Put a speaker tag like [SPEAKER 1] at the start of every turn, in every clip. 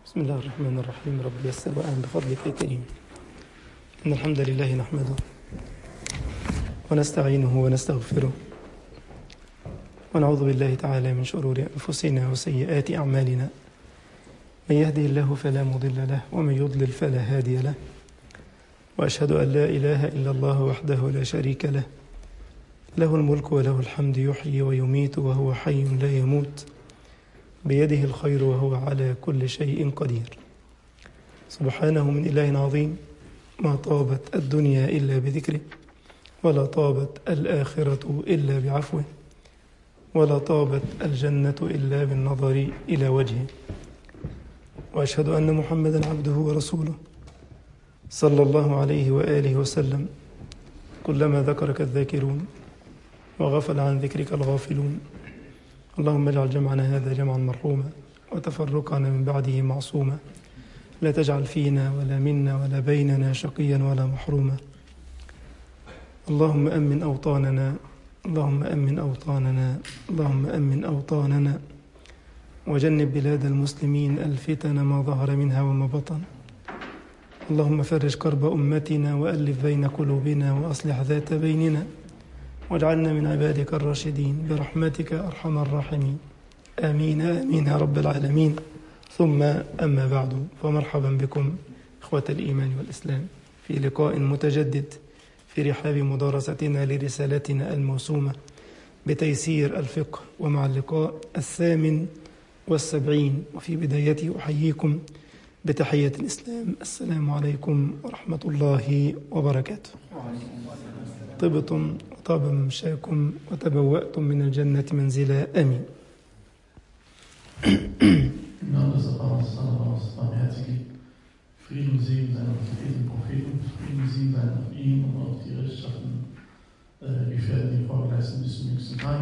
[SPEAKER 1] بسم الله الرحمن الرحيم. رب يسر وأعن بفضلك يا كريم. إن الحمد لله نحمده ونستعينه ونستغفره ونعوذ بالله تعالى من شرور أنفسنا وسيئات أعمالنا. من يهده الله فلا مضل له ومن يضلل فلا هادي له، وأشهد أن لا إله إلا الله وحده لا شريك له، له الملك وله الحمد، يحيي ويميت وهو حي لا يموت، بيده الخير وهو على كل شيء قدير. سبحانه من إله عظيم، ما طابت الدنيا إلا بذكره، ولا طابت الآخرة إلا بعفوه، ولا طابت الجنة إلا بالنظر إلى وجهه. وأشهد أن محمدا عبده ورسوله صلى الله عليه وآله وسلم. كلما ذكرك الذاكرون وغفل عن ذكرك الغافلون. اللهم اجعل جمعنا هذا جمعا مرحوما، وتفرقنا من بعده معصوما، لا تجعل فينا ولا منا ولا بيننا شقيا ولا محروما. اللهم أمن أوطاننا، اللهم أمن أوطاننا، اللهم أمن أوطاننا، وجنب بلاد المسلمين الفتن ما ظهر منها وما بطن. اللهم فرج كرب أمتنا وألف بين قلوبنا وأصلح ذات بيننا، واجعلنا من عبادك الراشدين برحمتك أرحم الراحمين. آمين آمين يا رب العالمين. ثم أما بعد، فمرحبا بكم إخوة الإيمان والإسلام في لقاء متجدد في رحاب مدارستنا لرسالتنا الموسومة بتيسير الفقه، ومع اللقاء 78. وفي بدايته أحييكم بتحية الإسلام: السلام عليكم ورحمة الله وبركاته. طبتم وطاب ممشاكم وتبوأتم من الجنة منزلا. آمين.
[SPEAKER 2] Im Namen des Allahs, barmherzigen, Frieden und Segen sein auf den Propheten, Frieden und Segen sein auf ihn und auf die rechtschaffenen Gefährten, die vorgeleistet bis zum jüngsten Tag.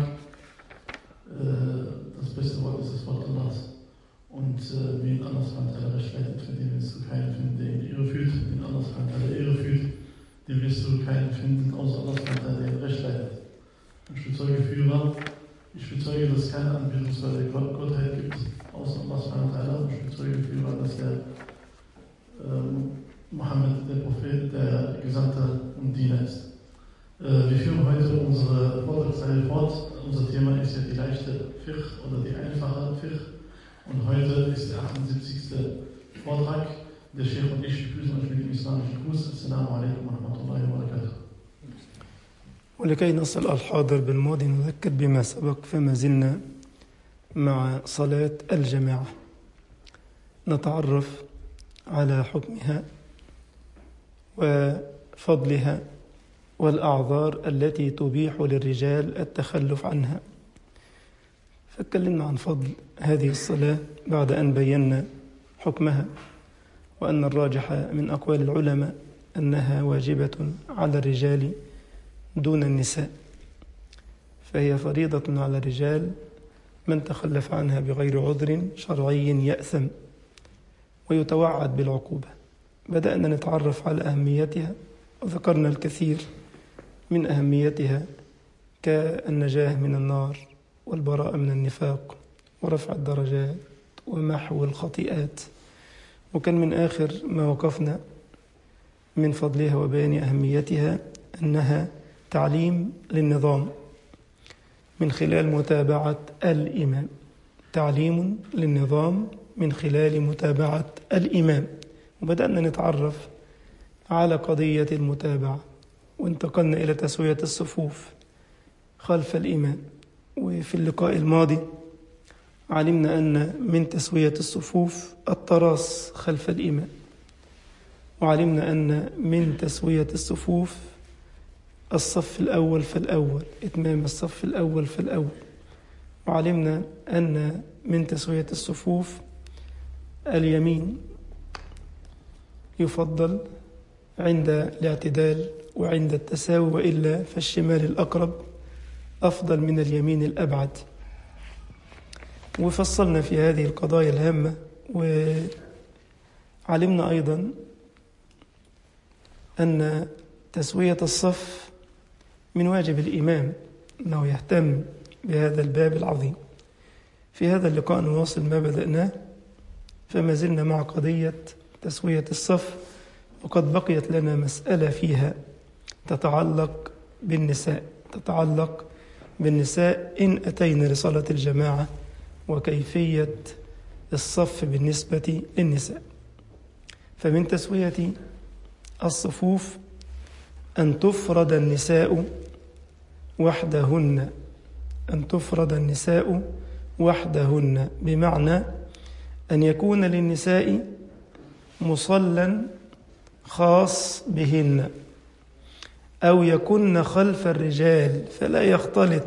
[SPEAKER 2] Das beste Wort ist das Wort Allahs. Und wen Allahs Handteller recht leitet, für den wirst du keinen finden, der in die Irre führt. Den Allahs Handteller Irre führt, den wirst du keinen finden, außer Allahs Handteller, der recht leitet. Ich bezeuge Führer, ich bezeuge, dass es keine anbetungswürdige Gottheit gibt, außer Allahs Handteller. Ich bezeuge Führer, dass der Mohammed, der Prophet, der Gesandte und Diener ist. Wir führen heute unsere Vortragsreihe fort. Unser Thema ist ja die leichte Fiqh oder die einfache Fiqh. Und heute ist der 78. Vortrag. Der Sheikh und ich begrüßen euch mit dem islamischen Gruß. Assalamu alaikum wa rahmatullahi wa barakatuh.
[SPEAKER 1] ولكي نصل الحاضر بالماضي نذكر بما سبق، فما زلنا مع صلاة الجماعة نتعرف على حكمها وفضلها والأعذار التي تبيح للرجال التخلف عنها. فاتكلمنا عن فضل هذه الصلاة بعد أن بينا حكمها، وأن الراجح من أقوال العلماء أنها واجبة على الرجال دون النساء، فهي فريضة على الرجال. من تخلف عنها بغير عذر شرعي يأثم ويتوعد بالعقوبة. بدأنا نتعرف على أهميتها، وذكرنا الكثير من أهميتها كالنجاة من النار والبراءة من النفاق ورفع الدرجات ومحو الخطيئات. وكان من آخر ما وقفنا من فضلها وبيان أهميتها أنها تعليم للنظام من خلال متابعة الإمام، تعليم للنظام من خلال متابعة الإمام. وبدأنا نتعرف على قضية المتابعة، وانتقلنا إلى تسوية الصفوف خلف الإمام. وفي اللقاء الماضي علمنا أن من تسوية الصفوف التراص خلف الإمام، وعلمنا أن من تسوية الصفوف الصف الأول فالأول، إتمام الصف الأول فالأول. وعلمنا أن من تسوية الصفوف اليمين يفضل عند الاعتدال وعند التساوي، وإلا فالشمال الأقرب أفضل من اليمين الأبعد. وفصلنا في هذه القضايا الهامة. وعلمنا أيضا أن تسوية الصف من واجب الإمام، أنه يهتم بهذا الباب العظيم. في هذا اللقاء نواصل ما بدأناه فما زلنا مع قضية تسوية الصف، وقد بقيت لنا مسألة فيها تتعلق بالنساء إن أتينا لصلاة الجماعة، وكيفية الصف بالنسبة للنساء. فمن تسوية الصفوف أن تفرد النساء وحدهن، بمعنى أن يكون للنساء مصلى خاص بهن، أو يكن خلف الرجال فلا يختلط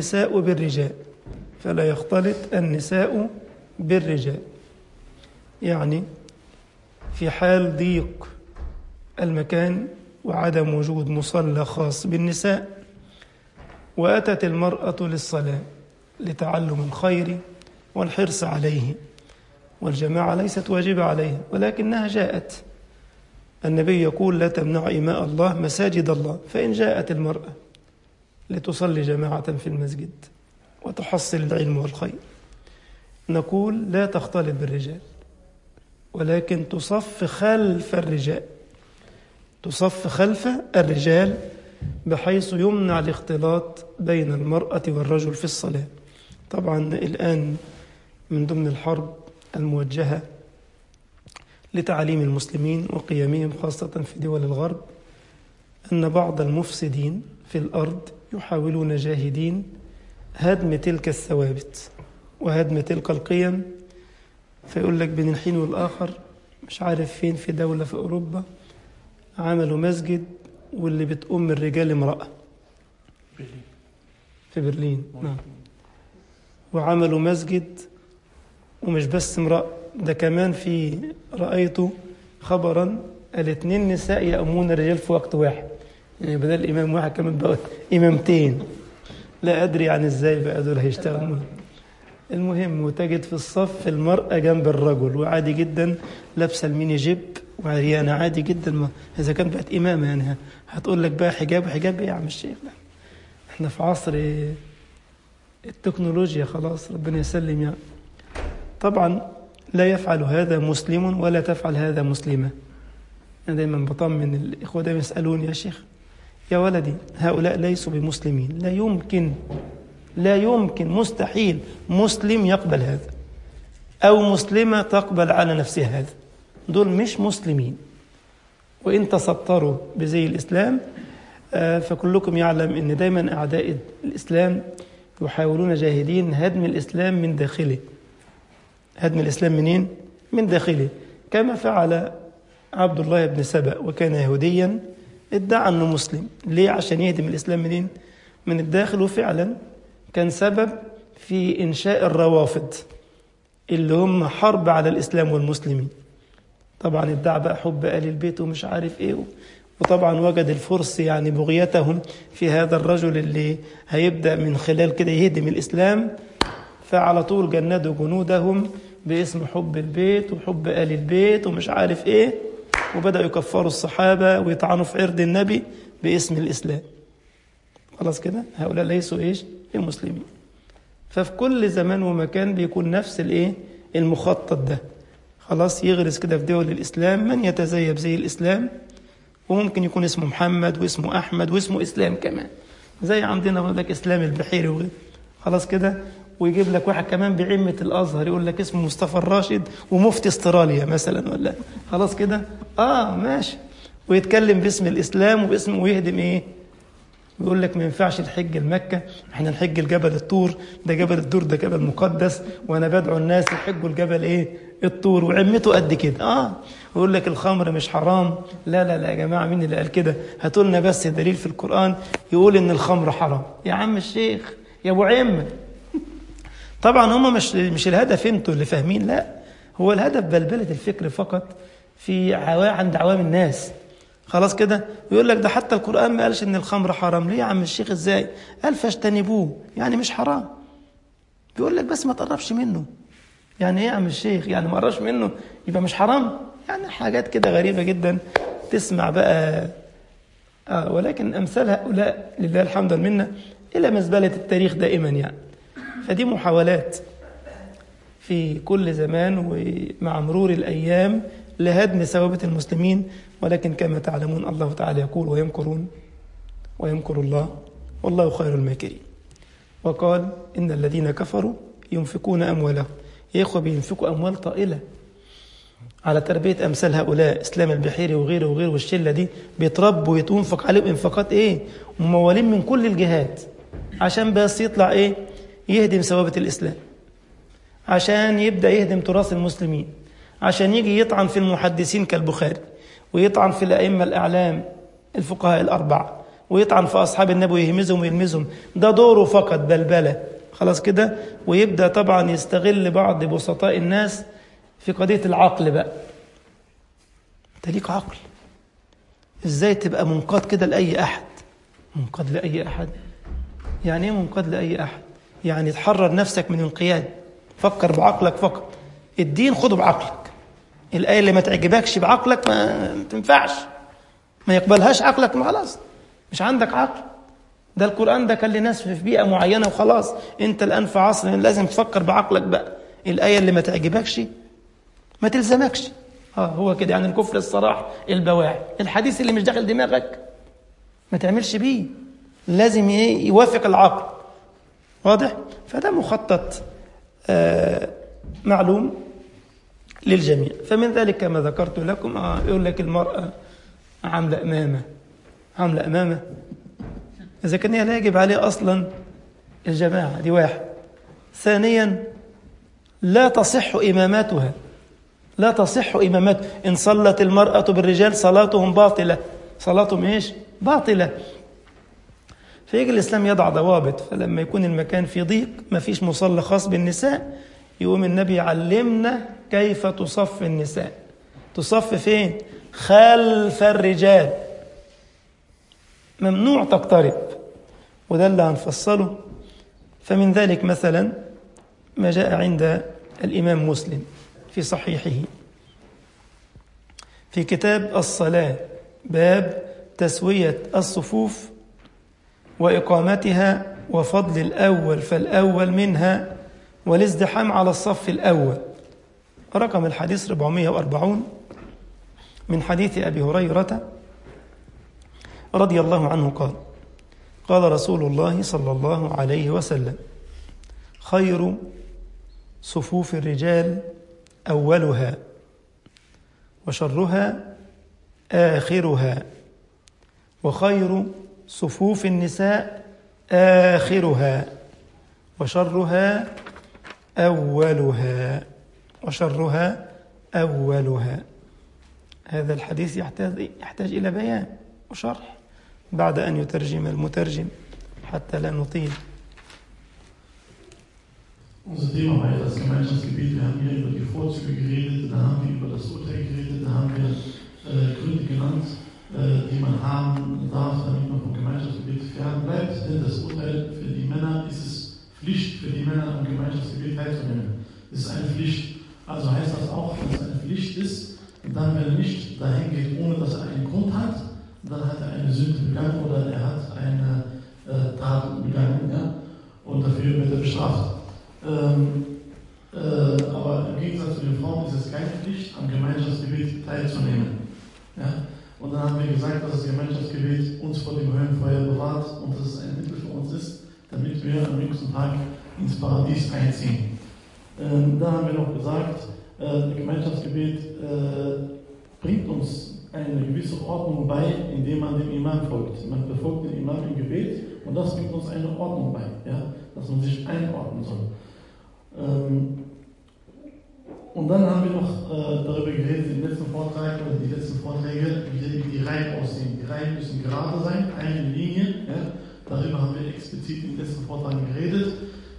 [SPEAKER 1] النساء بالرجال. يعني في حال ضيق المكان وعدم وجود مصلى خاص بالنساء، وأتت المرأة للصلاة لتعلم الخير والحرص عليه، والجماعة ليست واجبة عليها ولكنها جاءت، النبي يقول: لا تمنع إماء الله مساجد الله. فإن جاءت المرأة لتصلي جماعة في المسجد وتحصل العلم والخير، نقول لا تختلط بالرجال، ولكن تصف خلف الرجال بحيث يمنع الاختلاط بين المرأة والرجل في الصلاة. طبعا الآن من ضمن الحرب الموجهة لتعليم المسلمين وقيامهم خاصة في دول الغرب أن بعض المفسدين في الأرض يحاولون جاهدين هدم تلك الثوابت وهدم تلك القيم. فيقول لك بين الحين والآخر مش عارف فين في دولة في أوروبا عملوا مسجد واللي بتقوم الرجال امرأة في برلين. نعم. وعملوا مسجد ومش بس امرأة، ده كمان في رأيته خبرا 2 نساء يأمون الرجال في وقت واحد، يعني بدل إمام واحد كمان بقى إمامتين. لا أدري يعني إزاي بقى دول هيشتغلوا. المهم وتجد في الصف المرأة جنب الرجل، وعادي جدا لابسة الميني جيب وعريانة عادي جدا. إذا كانت بقت إمامة يعني هتقول لك بقى حجاب إيه يا عم الشيخ؟ لا، إحنا في عصر التكنولوجيا خلاص، ربنا يسلم يعني. طبعا لا يفعل هذا مسلم ولا تفعل هذا مسلمة. أنا دايما بطمن الإخوة دايما يسألون: يا شيخ يا ولدي هؤلاء ليسوا بمسلمين، لا يمكن مستحيل مسلم يقبل هذا أو مسلمة تقبل على نفسها هذا، دول مش مسلمين. وإن تسطروا بزي الإسلام فكلكم يعلم أن دايما أعداء الإسلام يحاولون جاهدين هدم الإسلام من داخله. هدم الإسلام منين؟ من داخله، كما فعل عبد الله بن سبأ، وكان يهوديا ادعى أنه مسلم. ليه؟ عشان يهدم الإسلام منين؟ من الداخل. وفعلا كان سبب في إنشاء الروافض اللي هم حرب على الإسلام والمسلمين. طبعا ادعى بقى حب آل البيت ومش عارف إيه، وطبعا وجد الفرس يعني بغيتهم في هذا الرجل اللي هيبدأ من خلال كده يهدم الإسلام، فعلى طول جندوا جنودهم باسم حب البيت وحب آل البيت ومش عارف إيه، وبدأوا يكفروا الصحابة ويطعنوا في عرض النبي باسم الإسلام. خلاص كده هؤلاء ليسوا المسلمين. ففي كل زمان ومكان بيكون نفس المخطط ده. خلاص يغرس كده في دول الإسلام من يتزيب زي الإسلام، وممكن يكون اسمه محمد واسمه أحمد واسمه إسلام كمان، زي عندنا بقول لك إسلام البحيري وغيره. خلاص كده، ويجيب لك واحد كمان بعمة الأزهر يقول لك اسمه مصطفى الراشد ومفتي استراليا مثلا، ولا خلاص كده ماشي، ويتكلم باسم الإسلام وباسمه ويهدم ويقول لك ما ينفعش الحج المكة، احنا نحج الجبل الطور، ده جبل الطور ده جبل مقدس، وانا بدعو الناس يحجوا الجبل الطور، وعمته قد كده. ويقول لك الخمر مش حرام. لا يا جماعة، مين اللي قال كده؟ هاتوا لنا بس دليل في القرآن يقول ان الخمر حرام يا عم الشيخ يا ابو عمة. طبعا هم مش الهدف انتوا اللي فاهمين، لا، هو الهدف بلبلة الفكر فقط في عند عوام الناس. خلاص كده، ويقول لك ده حتى القرآن ما قالش ان الخمر حرام. ليه يا عم الشيخ ازاي؟ قال فاجتنبوه، يعني مش حرام. بيقول لك بس ما تقربش منه. يعني ايه يا عم الشيخ؟ يعني ما قربش منه يبقى مش حرام؟ يعني حاجات كده غريبة جدا تسمع بقى. ولكن امثال هؤلاء لله الحمد والمنة الى مزبلة التاريخ دائما يعني. فدي محاولات في كل زمان ومع مرور الأيام لهدم ثوابت المسلمين، ولكن كما تعلمون الله تعالى يقول ويمكرون ويمكر الله والله خير الماكرين. وقال إن الذين كفروا ينفقون أموالهم. يا إخوة بينفقوا أموال طائلة على تربية أمثال هؤلاء، إسلام البحيري وغيره وغيره والشلة دي بيتربوا ويتنفق عليهم إنفاقات ممولين من كل الجهات عشان بس يطلع يهدم ثوابت الإسلام، عشان يبدأ يهدم تراث المسلمين، عشان يجي يطعن في المحدثين كالبخاري، ويطعن في الأئمة الأعلام الفقهاء الأربعة، ويطعن في أصحاب النبي ويهمزهم ويلمزهم. ده دوره فقط بلبلة خلاص كده. ويبدأ طبعا يستغل بعض بسطاء الناس في قضية العقل بقى. انت ليك عقل، ازاي تبقى منقاد كده لأي أحد؟ منقاد لأي أحد يعني ايه منقاد لأي أحد؟ يعني تحرر نفسك من انقياد، فكر بعقلك فقط. الدين خده بعقلك، الآية اللي ما تعجبكش بعقلك ما تنفعش، ما يقبلهاش عقلك، ما خلاص مش عندك عقل. ده القرآن ده كان لناس في بيئة معينة وخلاص. انت الآن في عصر لازم تفكر بعقلك بقى. الآية اللي ما تعجبكش ما تلزمكش. هو كده يعني الكفر الصراح البواعي. الحديث اللي مش داخل دماغك ما تعملش بيه، لازم يوافق العقل. واضح؟ فده مخطط معلوم للجميع. فمن ذلك كما ذكرت لكم يقول لك المرأة عاملة أمامة إذا كان لا يجب عليه أصلا الجماعة دي، واحد. ثانيا لا تصح إماماتها، لا تصح إمامات. إن صلت المرأة بالرجال صلاتهم باطلة، صلاتهم باطلة. فيجي الإسلام يضع ضوابط. فلما يكون المكان في ضيق ما فيش مصلى خاص بالنساء، يقوم النبي يعلمنا كيف تصف النساء. تصف فين؟ خلف الرجال، ممنوع تقترب. وده اللي هنفصله. فمن ذلك مثلا ما جاء عند الإمام مسلم في صحيحه في كتاب الصلاة، باب تسوية الصفوف وإقامتها وفضل الأول فالأول منها والازدحام على الصف الأول. رقم الحديث 440 من حديث أبي هريرة رضي الله عنه قال: قال رسول الله صلى الله عليه وسلم: خير صفوف الرجال أولها وشرها آخرها، وخير صفوف النساء آخرها وشرها أولها وشرها أولها. هذا الحديث يحتاج إلى بيان وشرح بعد أن يترجم المترجم حتى لا نطيل.
[SPEAKER 2] Unser Thema war ja das Gemeinschaftsgebet. Wir haben hier über die Vorzüge geredet, da haben wir über das Urteil geredet, da haben wir Gründe genannt, die man haben darf, damit man vom Gemeinschaftsgebet fernbleibt. Denn das Urteil für die Männer ist es Pflicht für die Männer, am Gemeinschaftsgebet teilzunehmen. Es ist eine Pflicht. Also heißt das auch, dass es eine Pflicht ist, und dann, wenn er nicht dahin geht, ohne dass er einen Grund hat, dann hat er eine Sünde begangen oder er hat eine Tat begangen, ja? Und dafür wird er bestraft. Aber im Gegensatz zu den Frauen ist es keine Pflicht, am Gemeinschaftsgebet teilzunehmen. Ja? Und dann haben wir gesagt, dass das Gemeinschaftsgebet uns vor dem Höllenfeuer bewahrt und dass es ein Mittel für uns ist, damit wir am jüngsten Tag ins Paradies einziehen. Da haben wir noch gesagt, das Gemeinschaftsgebet bringt uns eine gewisse Ordnung bei, indem man dem Imam folgt. Man befolgt den Imam im Gebet und das bringt uns eine Ordnung bei, ja? Dass man sich einordnen soll. Und dann haben wir noch darüber geredet, im letzten Vortrag oder die letzten Vorträge, wie die Reihen aussehen. Die Reihen müssen gerade sein, eine Linie. Ja? Darüber haben wir explizit im letzten Vortrag geredet.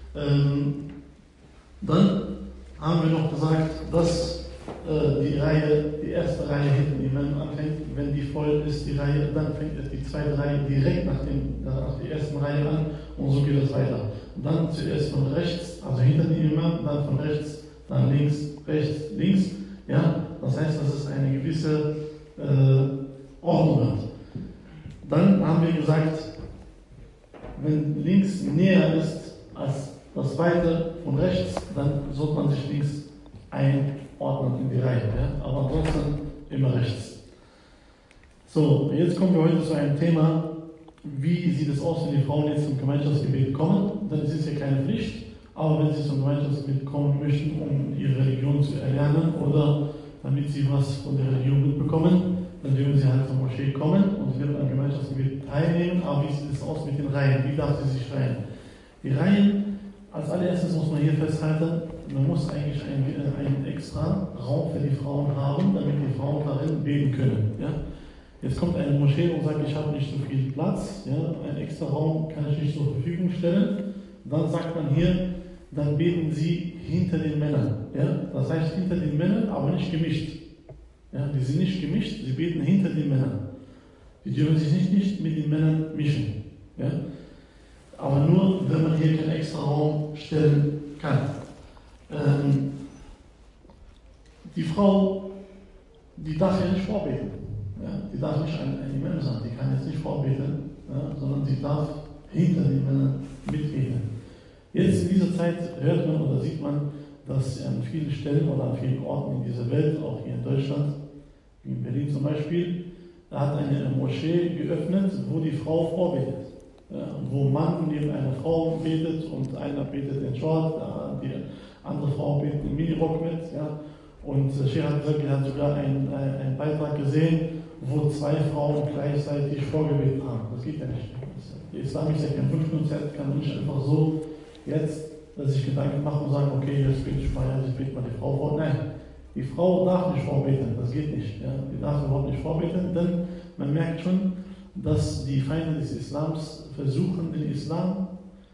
[SPEAKER 2] Dann haben wir noch gesagt, dass die erste Reihe hinter dem Imam anfängt. Wenn die voll ist, die Reihe, dann fängt die zweite Reihe direkt nach der ersten Reihe an und so geht es weiter. Und dann zuerst von rechts, also hinter dem Imam, dann von rechts, dann links, rechts, links. Ja? Das heißt, dass es eine gewisse Ordnung hat. Dann haben wir gesagt, wenn links näher ist als das zweite von rechts, dann sollte man sich links einordnen in die Reihe. Ja? Aber ansonsten immer rechts. So, jetzt kommen wir heute zu einem Thema, wie sieht es aus, wenn die Frauen jetzt zum Gemeinschaftsgebet kommen? Dann ist es ja keine Pflicht, aber wenn sie zum Gemeinschaftsgebet kommen möchten, um ihre Religion zu erlernen oder damit sie was von der Religion mitbekommen, dann dürfen sie halt zur Moschee kommen und sie werden am Gemeinschaftsgebet teilnehmen. Aber wie sieht es aus mit den Reihen? Wie darf sie sich reihen? Die Reihen, als allererstes muss man hier festhalten, man muss eigentlich einen extra Raum für die Frauen haben, damit die Frauen darin beten können. Ja? Jetzt kommt eine Moschee und sagt, ich habe nicht so viel Platz, ja? Einen extra Raum kann ich nicht zur Verfügung stellen. Dann sagt man hier, dann beten sie hinter den Männern. Ja? Das heißt hinter den Männern, aber nicht gemischt. Ja? Die sind nicht gemischt, sie beten hinter den Männern. Die dürfen sich nicht mit den Männern mischen. Ja? Aber nur, wenn man hier keinen extra Raum stellen kann. Die Frau, die darf ja nicht vorbeten. Ja? Die darf nicht ein Imam sein, die kann jetzt nicht vorbeten, ja? Sondern sie darf hinter den Männern mitbeten. Jetzt in dieser Zeit hört man oder sieht man, dass an vielen Stellen oder an vielen Orten in dieser Welt, auch hier in Deutschland, wie in Berlin zum Beispiel, da hat eine Moschee geöffnet, wo die Frau vorbetet. Ja, wo ein Mann neben einer Frau betet und einer betet in Short, die andere Frau betet in Minirock mit. Ja. Und Sheikh hat gesagt, er hat sogar einen Beitrag gesehen, wo zwei Frauen gleichzeitig vorgebetet haben. Das geht ja nicht. Der Islam ist ja kein Wunschkonzert, kann man nicht einfach so jetzt sich Gedanken machen und sagen, okay, jetzt bete ich mal, jetzt bete mal die Frau vor. Nein, die Frau darf nicht vorbeten, das geht nicht. Ja. Die darf überhaupt nicht vorbeten, denn man merkt schon, dass die Feinde des Islams versuchen, den Islam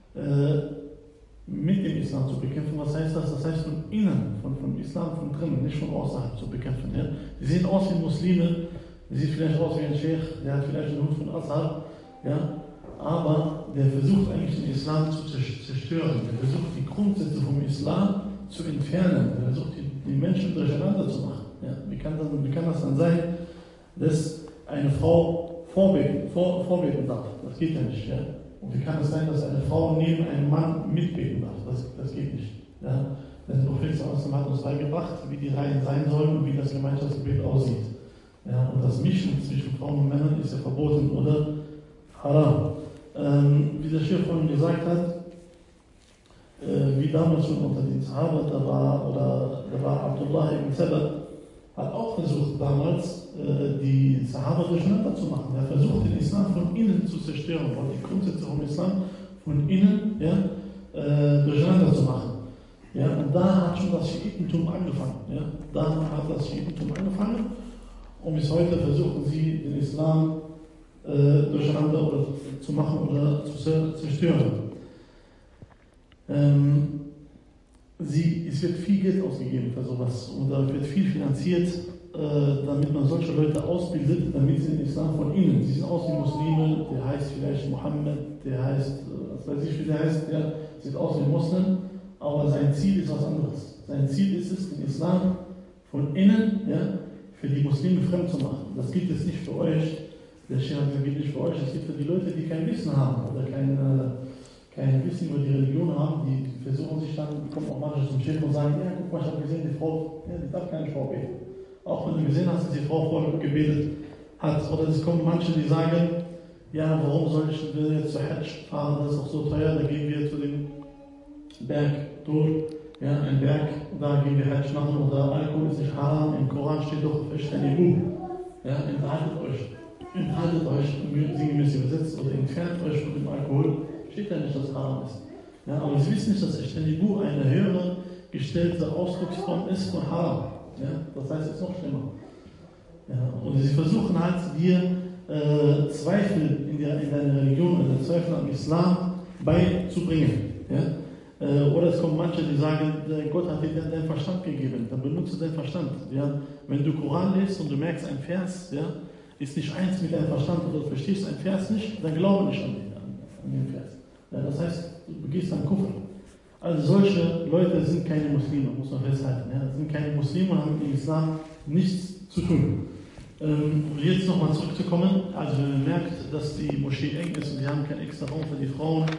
[SPEAKER 2] mit dem Islam zu bekämpfen. Was heißt das? Das heißt von innen, vom Islam von drinnen, nicht von außerhalb zu bekämpfen. Ja? Die sehen aus wie Muslime, die sieht vielleicht aus wie ein Sheikh, der hat vielleicht einen Hut von Azhar, ja? Aber der versucht eigentlich den Islam zu zerstören. Der versucht die Grundsätze vom Islam zu entfernen. Der versucht die Menschen durcheinander zu machen. Ja? Wie kann das dann sein, dass eine Frau vorbeten darf? Das geht ja nicht. Ja? Und wie kann es sein, dass eine Frau neben einem Mann mitbeten darf? Das geht nicht. Ja? Der Prophet hat uns beigebracht, wie die Reihen sein sollen und wie das Gemeinschaftsgebet aussieht. Ja? Und das Mischen zwischen Frauen und Männern ist ja verboten oder haram. Wie der Sheikh vorhin gesagt hat, wie damals schon unter den Sahaba, da war Abdullah ibn Sabah, hat auch versucht damals, die Sahaba durcheinander zu machen. Er hat versucht, den Islam von innen zu zerstören, und die Grundsätze vom Islam von innen durcheinander zu machen. Ja, und da hat schon das Schiitentum angefangen. Ja? Da hat das Schiitentum angefangen, und bis heute versuchen sie, den Islam durcheinander oder zu machen oder zu zerstören. Es wird viel Geld ausgegeben für sowas und da wird viel finanziert, damit man solche Leute ausbildet, damit sie den Islam von innen, sie sind aus wie Muslime, der heißt vielleicht Mohammed, der heißt, was weiß ich wie der heißt, der sieht aus wie Muslim, aber sein Ziel ist was anderes. Sein Ziel ist es, den Islam von innen für die Muslime fremd zu machen. Das gilt jetzt nicht für euch, der Sheikh gilt nicht für euch, das gilt für die Leute, die kein Wissen haben oder kein Wissen über die Religion haben, die versuchen sich dann, kommen auch manche zum Sheikh und sagen, ja guck mal, ich habe gesehen, die Frau, die darf gar nicht vorbeten. Auch wenn du gesehen hast, dass die Frau vorgebetet hat. Oder es kommen manche, die sagen, ja, warum soll ich jetzt zur Hajj fahren, das ist doch so teuer, da gehen wir zu dem Berg durch, ja, ein Berg, da gehen wir Hajj machen, oder Alkohol ist nicht haram, im Koran steht doch, ja, enthaltet euch, sinngemäß übersetzt, oder entfernt euch von dem Alkohol, steht ja nicht, dass es haram ist. Ja, aber sie wissen nicht, dass Ijtanibu eine höhere gestellte Ausdrucksform ist von haram. Ja, das heißt, es ist noch schlimmer. Ja, und sie versuchen halt, dir Zweifel in deiner Religion oder Zweifel am Islam beizubringen. Ja? Oder es kommen manche, die sagen, Gott hat dir deinen Verstand gegeben, dann benutze deinen Verstand. Ja? Wenn du Koran liest und du merkst, ein Vers ist nicht eins mit deinem Verstand oder du verstehst einen Vers nicht, dann glaube nicht an den Vers. Ja, das heißt, du begehst einen Kufr. Also solche Leute sind keine Muslime, muss man festhalten. Ja? Sind keine Muslime und haben mit dem Islam nichts zu tun. Jetzt nochmal zurückzukommen, also wenn man merkt, dass die Moschee eng ist und sie haben keinen extra Raum für die Frauen,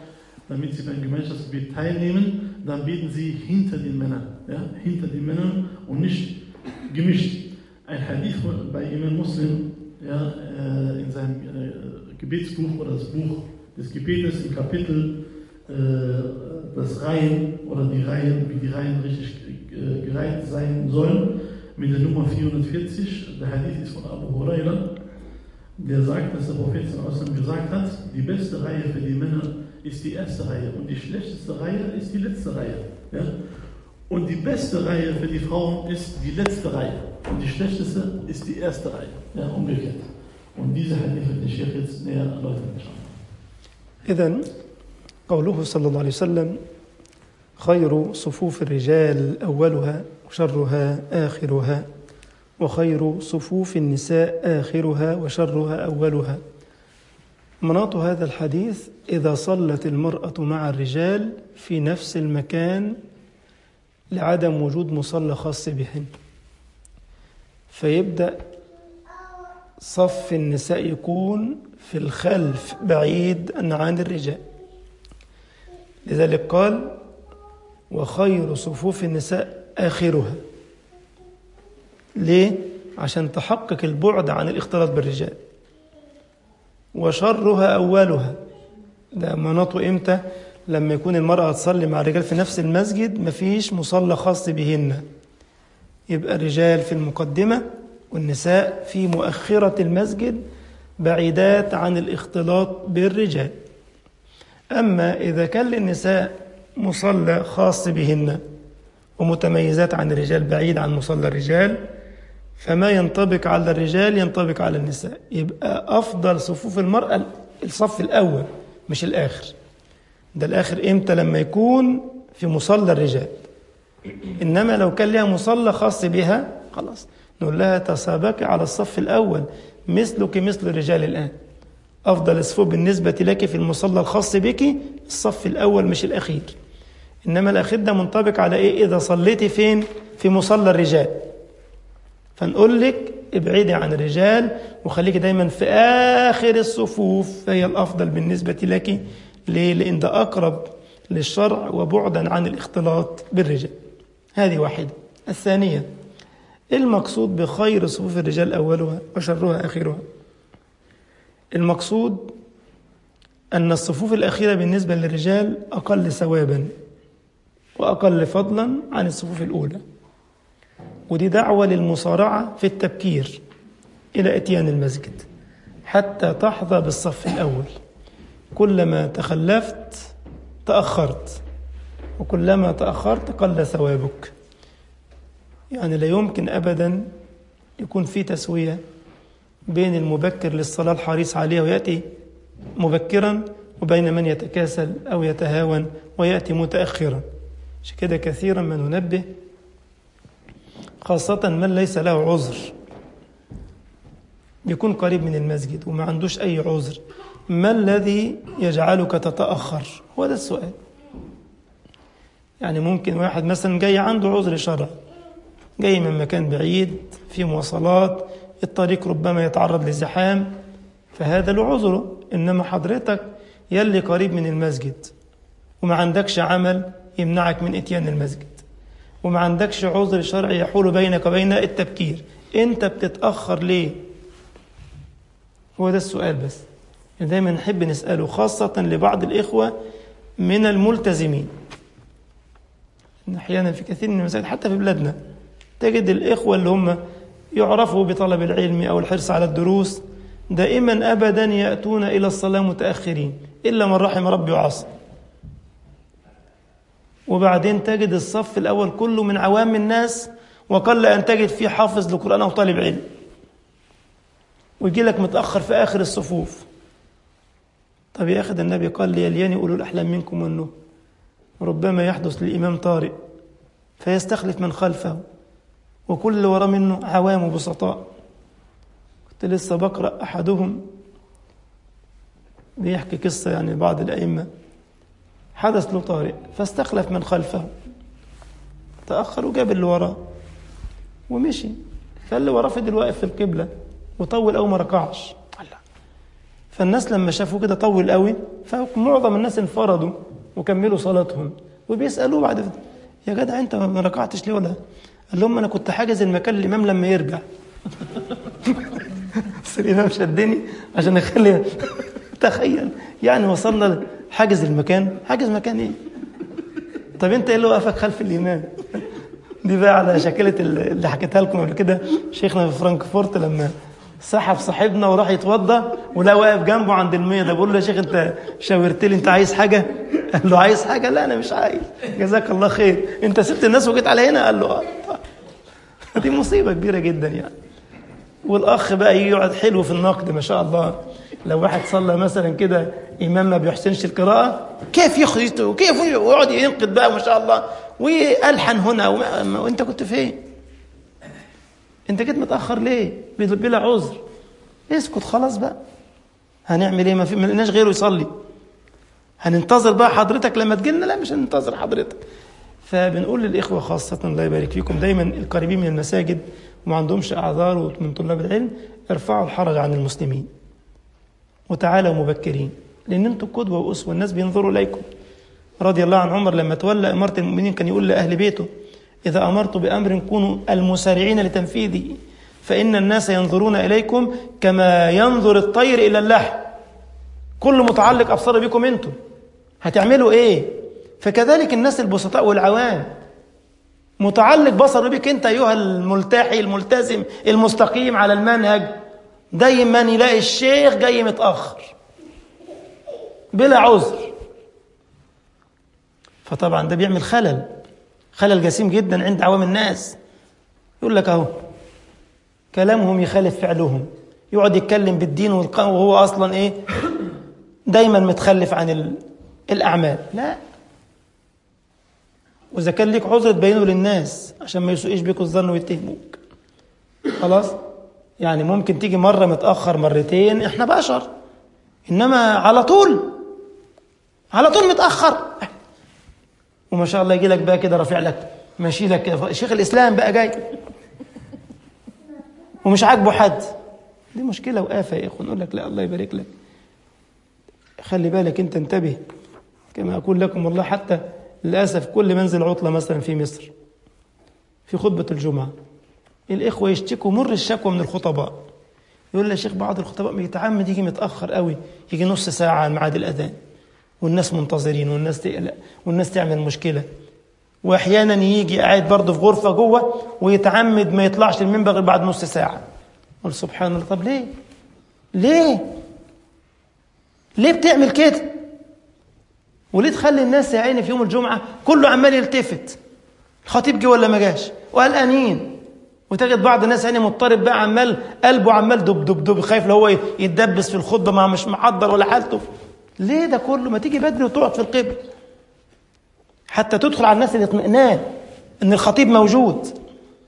[SPEAKER 2] damit sie beim Gemeinschaftsgebet teilnehmen, dann beten sie hinter den Männern, ja, hinter den Männern und nicht gemischt. Ein Hadith bei Imam Muslim, ja, in seinem Gebetsbuch oder das Buch des Gebetes im Kapitel das Reihen oder die Reihen, wie die Reihen richtig gereiht sein sollen, mit der Nummer 440. Der Hadith ist von Abu Huraira, der sagt, dass der Prophet gesagt hat, die beste Reihe für die Männer ist die erste Reihe und die schlechteste Reihe ist die letzte Reihe. Ja? Und die beste Reihe für die Frauen ist die letzte Reihe und die schlechteste ist die erste Reihe. Ja, umgekehrt. Und diese Hadith wird der Sheikh jetzt näher erläutern.
[SPEAKER 1] إذن قوله صلى الله عليه وسلم خير صفوف الرجال أولها وشرها آخرها وخير صفوف النساء آخرها وشرها أولها. مناط هذا الحديث إذا صلت المرأة مع الرجال في نفس المكان لعدم وجود مصلى خاص بهن، فيبدأ صف النساء يكون في الخلف بعيد عن الرجال. لذلك قال وخير صفوف النساء آخرها. ليه؟ عشان تحقق البعد عن الاختلاط بالرجال. وشرها أولها. ده مناطه إمتى؟ لما يكون المرأة تصلي مع الرجال في نفس المسجد مفيش مصلى خاص بهن، يبقى الرجال في المقدمة والنساء في مؤخرة المسجد بعيدات عن الاختلاط بالرجال. أما إذا كان للنساء مصلى خاص بهن ومتميزات عن الرجال بعيد عن مصلى الرجال، فما ينطبق على الرجال ينطبق على النساء. يبقى أفضل صفوف المرأة الصف الأول مش الآخر. ده الآخر إمتى؟ لما يكون في مصلى الرجال. إنما لو كان لها مصلى خاص بها خلاص نقول لها تسابقي على الصف الأول مثلك مثل الرجال الآن. أفضل الصفوف بالنسبة لك في المصلى الخاص بك الصف الأول مش الأخير. إنما الأخير ده منطبق على إيه؟ إذا صليتي فين؟ في مصلى الرجال. فنقول لك ابعدي عن الرجال وخليك دايما في آخر الصفوف، فهي الأفضل بالنسبة لك. ليه؟ لأن ده أقرب للشرع وبعدا عن الاختلاط بالرجال. هذه واحدة. الثانية المقصود بخير صفوف الرجال أولها وشرها آخرها. المقصود أن الصفوف الأخيرة بالنسبة للرجال أقل ثوابا وأقل فضلا عن الصفوف الأولى. ودي دعوة للمصارعة في التبكير إلى إتيان المسجد حتى تحظى بالصف الأول. كلما تخلفت تأخرت، وكلما تأخرت قل ثوابك. يعني لا يمكن أبدا يكون في تسوية بين المبكر للصلاة الحريص عليها ويأتي مبكرا وبين من يتكاسل أو يتهاون ويأتي متأخرا. عشان كده كثيرا ما ننبه خاصة من ليس له عذر، يكون قريب من المسجد وما عندوش أي عذر، ما الذي يجعلك تتأخر؟ هو ده السؤال. يعني ممكن واحد مثلا جاي عنده عذر شرعي، جاي من مكان بعيد في مواصلات، الطريق ربما يتعرض لزحام، فهذا له عذره. إنما حضرتك يلي قريب من المسجد وما عندكش عمل يمنعك من إتيان المسجد وما عندكش عذر شرعي يحول بينك وبين التبكير، أنت بتتأخر ليه؟ هو ده السؤال. بس دايما نحب نسأله خاصة لبعض الإخوة من الملتزمين. أحيانا في كثير من المساجد حتى في بلادنا تجد الإخوة اللي هم يعرفوا بطلب العلم أو الحرص على الدروس دائما أبدا يأتون إلى الصلاة متأخرين إلا من رحم ربي وعصى. وبعدين تجد الصف الأول كله من عوام الناس وقل أن تجد فيه حافظ لقرآن أو طالب علم، ويجي لك متأخر في آخر الصفوف. طب يا أخي ده النبي قال ليليني أولو الأحلام منكم والنهى. ربما يحدث للإمام طارئ فيستخلف من خلفه وكل اللي وراه منه عوام وبسطاء. كنت لسه بقرأ أحدهم بيحكي قصة، يعني بعض الأئمة حدث له طارئ فاستخلف من خلفه، تأخر وجاب اللي وراه ومشي، فاللي وراه فضل واقف في القبلة وطول أو ما ركعش. فالناس لما شافوا كده طول قوي فمعظم الناس انفردوا وكملوا صلاتهم، وبيسألوه بعد كده: يا جدع أنت ما ركعتش ليه ولا؟ قال لهم: أنا كنت حاجز المكان الإمام لما يرجع. بس الإمام شدني عشان أخلي. تخيل يعني وصلنا حاجز المكان. حاجز مكان إيه؟ طب أنت إيه اللي وقفك خلف الإمام؟ دي بقى على شكلة اللي حكيتها لكم قبل كده شيخنا في فرانكفورت، لما سحب صاحبنا وراح يتوضى ولا واقف جنبه عند المية ده، بقول له: يا شيخ أنت شاورت لي، أنت عايز حاجة؟ قال له: عايز حاجة؟ لا أنا مش عايز، جزاك الله خير، أنت سبت الناس وجيت على هنا؟ قال له: دي مصيبة كبيرة جدا يعني. والأخ بقى يقعد حلو في النقد ما شاء الله. لو واحد صلى مثلا كده إمام ما بيحسنش القراءة، كيف يخرجه وكيف ويقعد ينقد بقى ما شاء الله ويلحن هنا وانت كنت فين؟ انت جيت متأخر ليه؟ بلا عذر. اسكت خلاص بقى. هنعمل ايه؟ ما لناش غيره يصلي. هننتظر بقى حضرتك لما تجيلنا؟ لا مش هننتظر حضرتك. فبنقول للإخوة خاصة الله يبارك فيكم دايما القريبين من المساجد وما عندهمش أعذار ومن طلاب العلم، ارفعوا الحرج عن المسلمين وتعالوا مبكرين، لأن انتم قدوة وأسوة، الناس بينظروا إليكم. رضي الله عن عمر لما تولى إمارة المؤمنين كان يقول لأهل بيته: إذا أمرت بأمر كونوا المسارعين لتنفيذه، فإن الناس ينظرون إليكم كما ينظر الطير إلى اللحم. كل متعلق أبصر بكم أنتم، هتعملوا إيه؟ فكذلك الناس البسطاء والعوام متعلق بصر بك أنت أيها الملتحي الملتزم المستقيم على المنهج. دايما يلاقي الشيخ جاي متأخر بلا عذر، فطبعا ده بيعمل خلل جسيم جدا عند عوام الناس. يقول لك اهو كلامهم يخالف فعلهم، يقعد يتكلم بالدين وهو اصلا ايه؟ دايما متخلف عن الاعمال. لا، واذا كان ليك عذر تبينه للناس عشان ما يسوءش بيك الظن ويتهموك. خلاص يعني ممكن تيجي مره متاخر مرتين، احنا بشر، انما على طول متاخر وما شاء الله يجي لك بقى كده رافع لك ماشي لك كده شيخ الاسلام بقى جاي ومش عاجبه حد. دي مشكله وآفة يا اخوان. نقول لك لا الله يبارك لك، خلي بالك انت، انتبه. كما اقول لكم والله حتى للاسف كل منزل عطله مثلا في مصر في خطبه الجمعه الاخوه يشتكوا مر الشكوى من الخطباء. يقول لي: يا شيخ بعض الخطباء بيتعمد يجي متاخر قوي، يجي نص ساعه عن ميعاد الاذان والناس منتظرين والناس تقلق والناس تعمل مشكله. واحيانا يجي قاعد برضه في غرفه جوه ويتعمد ما يطلعش المنبر غير بعد نص ساعه. قل سبحان الله. طب ليه بتعمل كده؟ وليه تخلي الناس يا عيني في يوم الجمعه كله عمال يلتفت الخطيب جه ولا ما جاش وقلقانين، وتجد بعض الناس يعني مضطرب بقى عمال قلبه عمال دب دب دب خايف لو هو يتدبس في الخطبه ما مش محضر ولا حالته. ليه ده كله؟ ما تيجي بدري وتقعد في القبل حتى تدخل على الناس الاطمئنان ان الخطيب موجود.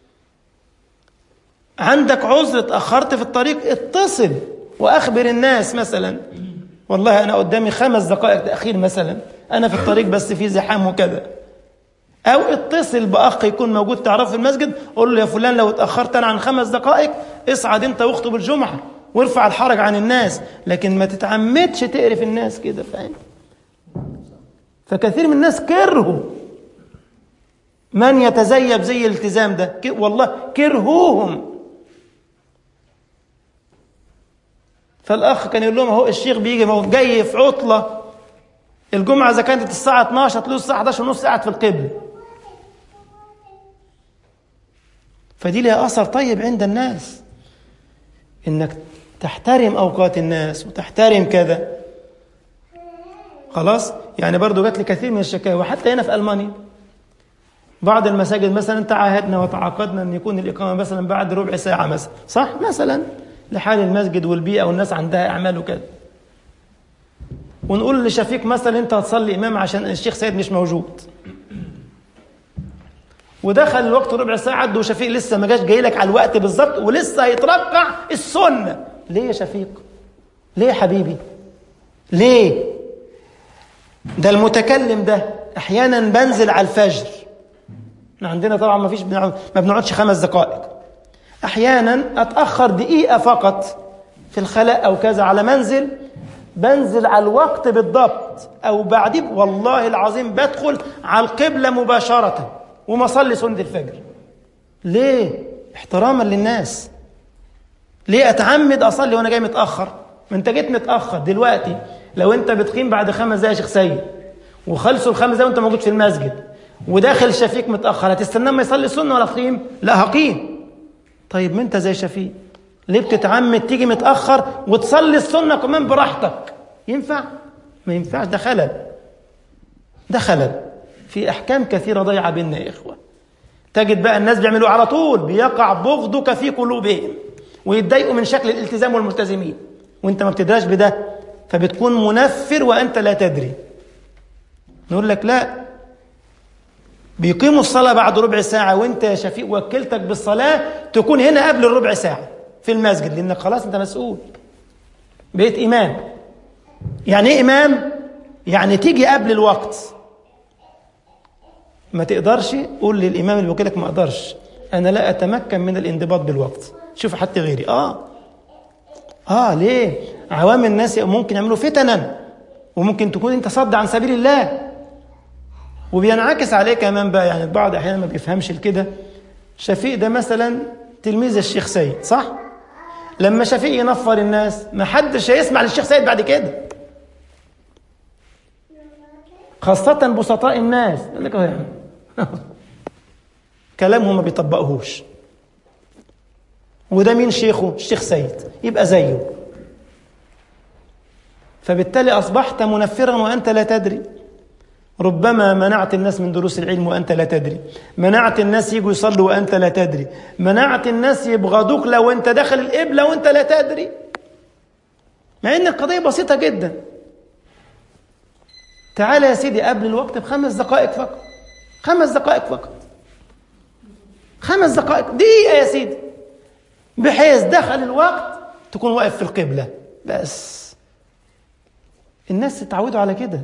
[SPEAKER 1] عندك عذر اتأخرت في الطريق، اتصل واخبر الناس مثلا: والله انا قدامي 5 دقائق تأخير مثلا، انا في الطريق بس في زحام وكذا. او اتصل باخ يكون موجود تعرفه في المسجد، قول له: يا فلان لو اتأخرت انا عن 5 دقائق اصعد انت واخطب الجمعة وارفع الحرج عن الناس. لكن ما تتعمدش تقرف الناس كده، فاهم؟ فكثير من الناس كرهوا من يتزيب زي الالتزام ده، والله كرهوهم. فالأخ كان يقول لهم: اهو الشيخ بيجي، ما هو جاي في عطلة الجمعة، إذا كانت الساعة 12 تلاقوا الساعة 11 ونص قاعد في القبل. فدي لها أثر طيب عند الناس، إنك تحترم أوقات الناس وتحترم كذا. خلاص يعني برضو جات لي كثير من الشكاوى حتى هنا في ألمانيا. بعض المساجد مثلا تعاهدنا وتعاقدنا أن يكون الإقامة مثلا بعد ربع ساعة مثلا، صح مثلا لحال المسجد والبيئة والناس عندها أعمال وكذا. ونقول لشفيق مثلا: أنت هتصلي إمام عشان الشيخ سيد مش موجود. ودخل الوقت ربع ساعة عد وشفيق لسه ما جاش، جاي لك على الوقت بالظبط ولسه هيترقع السنة. ليه يا شفيق؟ ليه يا حبيبي؟ ليه؟ ده المتكلم ده أحيانا بنزل على الفجر، عندنا طبعا ما بنقعدش 5 دقائق، أحيانا أتأخر دقيقة فقط في الخلاء أو كذا على منزل، بنزل على الوقت بالضبط أو بعديه، والله العظيم بدخل على القبلة مباشرة وما أصلي سنة الفجر. ليه؟ احتراما للناس. ليه أتعمد أصلي وأنا جاي متأخر؟ ما أنت جيت متأخر دلوقتي. لو أنت بتقيم بعد 5 دقايق يا شيخ سيد وخلصوا ال5 دقايق وأنت موجود في المسجد وداخل شفيق متأخر، هتستنى ما يصلي سنة ولا تقيم؟ لا هقيم. طيب ما أنت زي شفيق، ليه بتتعمد تيجي متأخر وتصلي السنة كمان براحتك؟ ينفع؟ ما ينفعش. ده خلل، ده خلل في أحكام كثيرة ضيعة بيننا يا إخوة. تجد بقى الناس بيعملوا على طول، بيقع بغضك في قلوبهم ويتضايقوا من شكل الالتزام والملتزمين، وانت ما بتدراش بده، فبتكون منفر وانت لا تدري. نقول لك لا، بيقيموا الصلاة بعد ربع ساعة وانت يا شفيق وكلتك بالصلاة تكون هنا قبل الربع ساعة في المسجد، لانك خلاص انت مسؤول، بقيت إمام. يعني ايه إمام؟ يعني تيجي قبل الوقت. ما تقدرش قول للإمام اللي بيوكلك ما أقدرش، أنا لا أتمكن من الانضباط بالوقت، شوف حتى غيري. ليه؟ عوام الناس ممكن يعملوا فتنا، وممكن تكون أنت صد عن سبيل الله، وبينعكس عليه كمان بقى. يعني البعض أحيانا ما بيفهمش الكده. شفيق ده مثلا تلميذ الشيخ سيد، صح؟ لما شفيق ينفر الناس ما حدش هيسمع للشيخ سيد بعد كده، خاصة بسطاء الناس. يقول لك يعني كلامهم ما بيطبقهوش، وده مين شيخه؟ الشيخ سيد، يبقى زيه. فبالتالي أصبحت منفرا وأنت لا تدري. ربما منعت الناس من دروس العلم وأنت لا تدري، منعت الناس يجوا يصلوا وأنت لا تدري، منعت الناس يبغضوك لو أنت داخل القبلة وأنت لا تدري، مع أن القضية بسيطة جدا. تعال يا سيدي قبل الوقت ب5 دقائق فقط، 5 دقائق فقط، 5 دقائق، دقيقة يا سيدي، بحيث دخل الوقت تكون واقف في القبلة بس. الناس تتعودوا على كده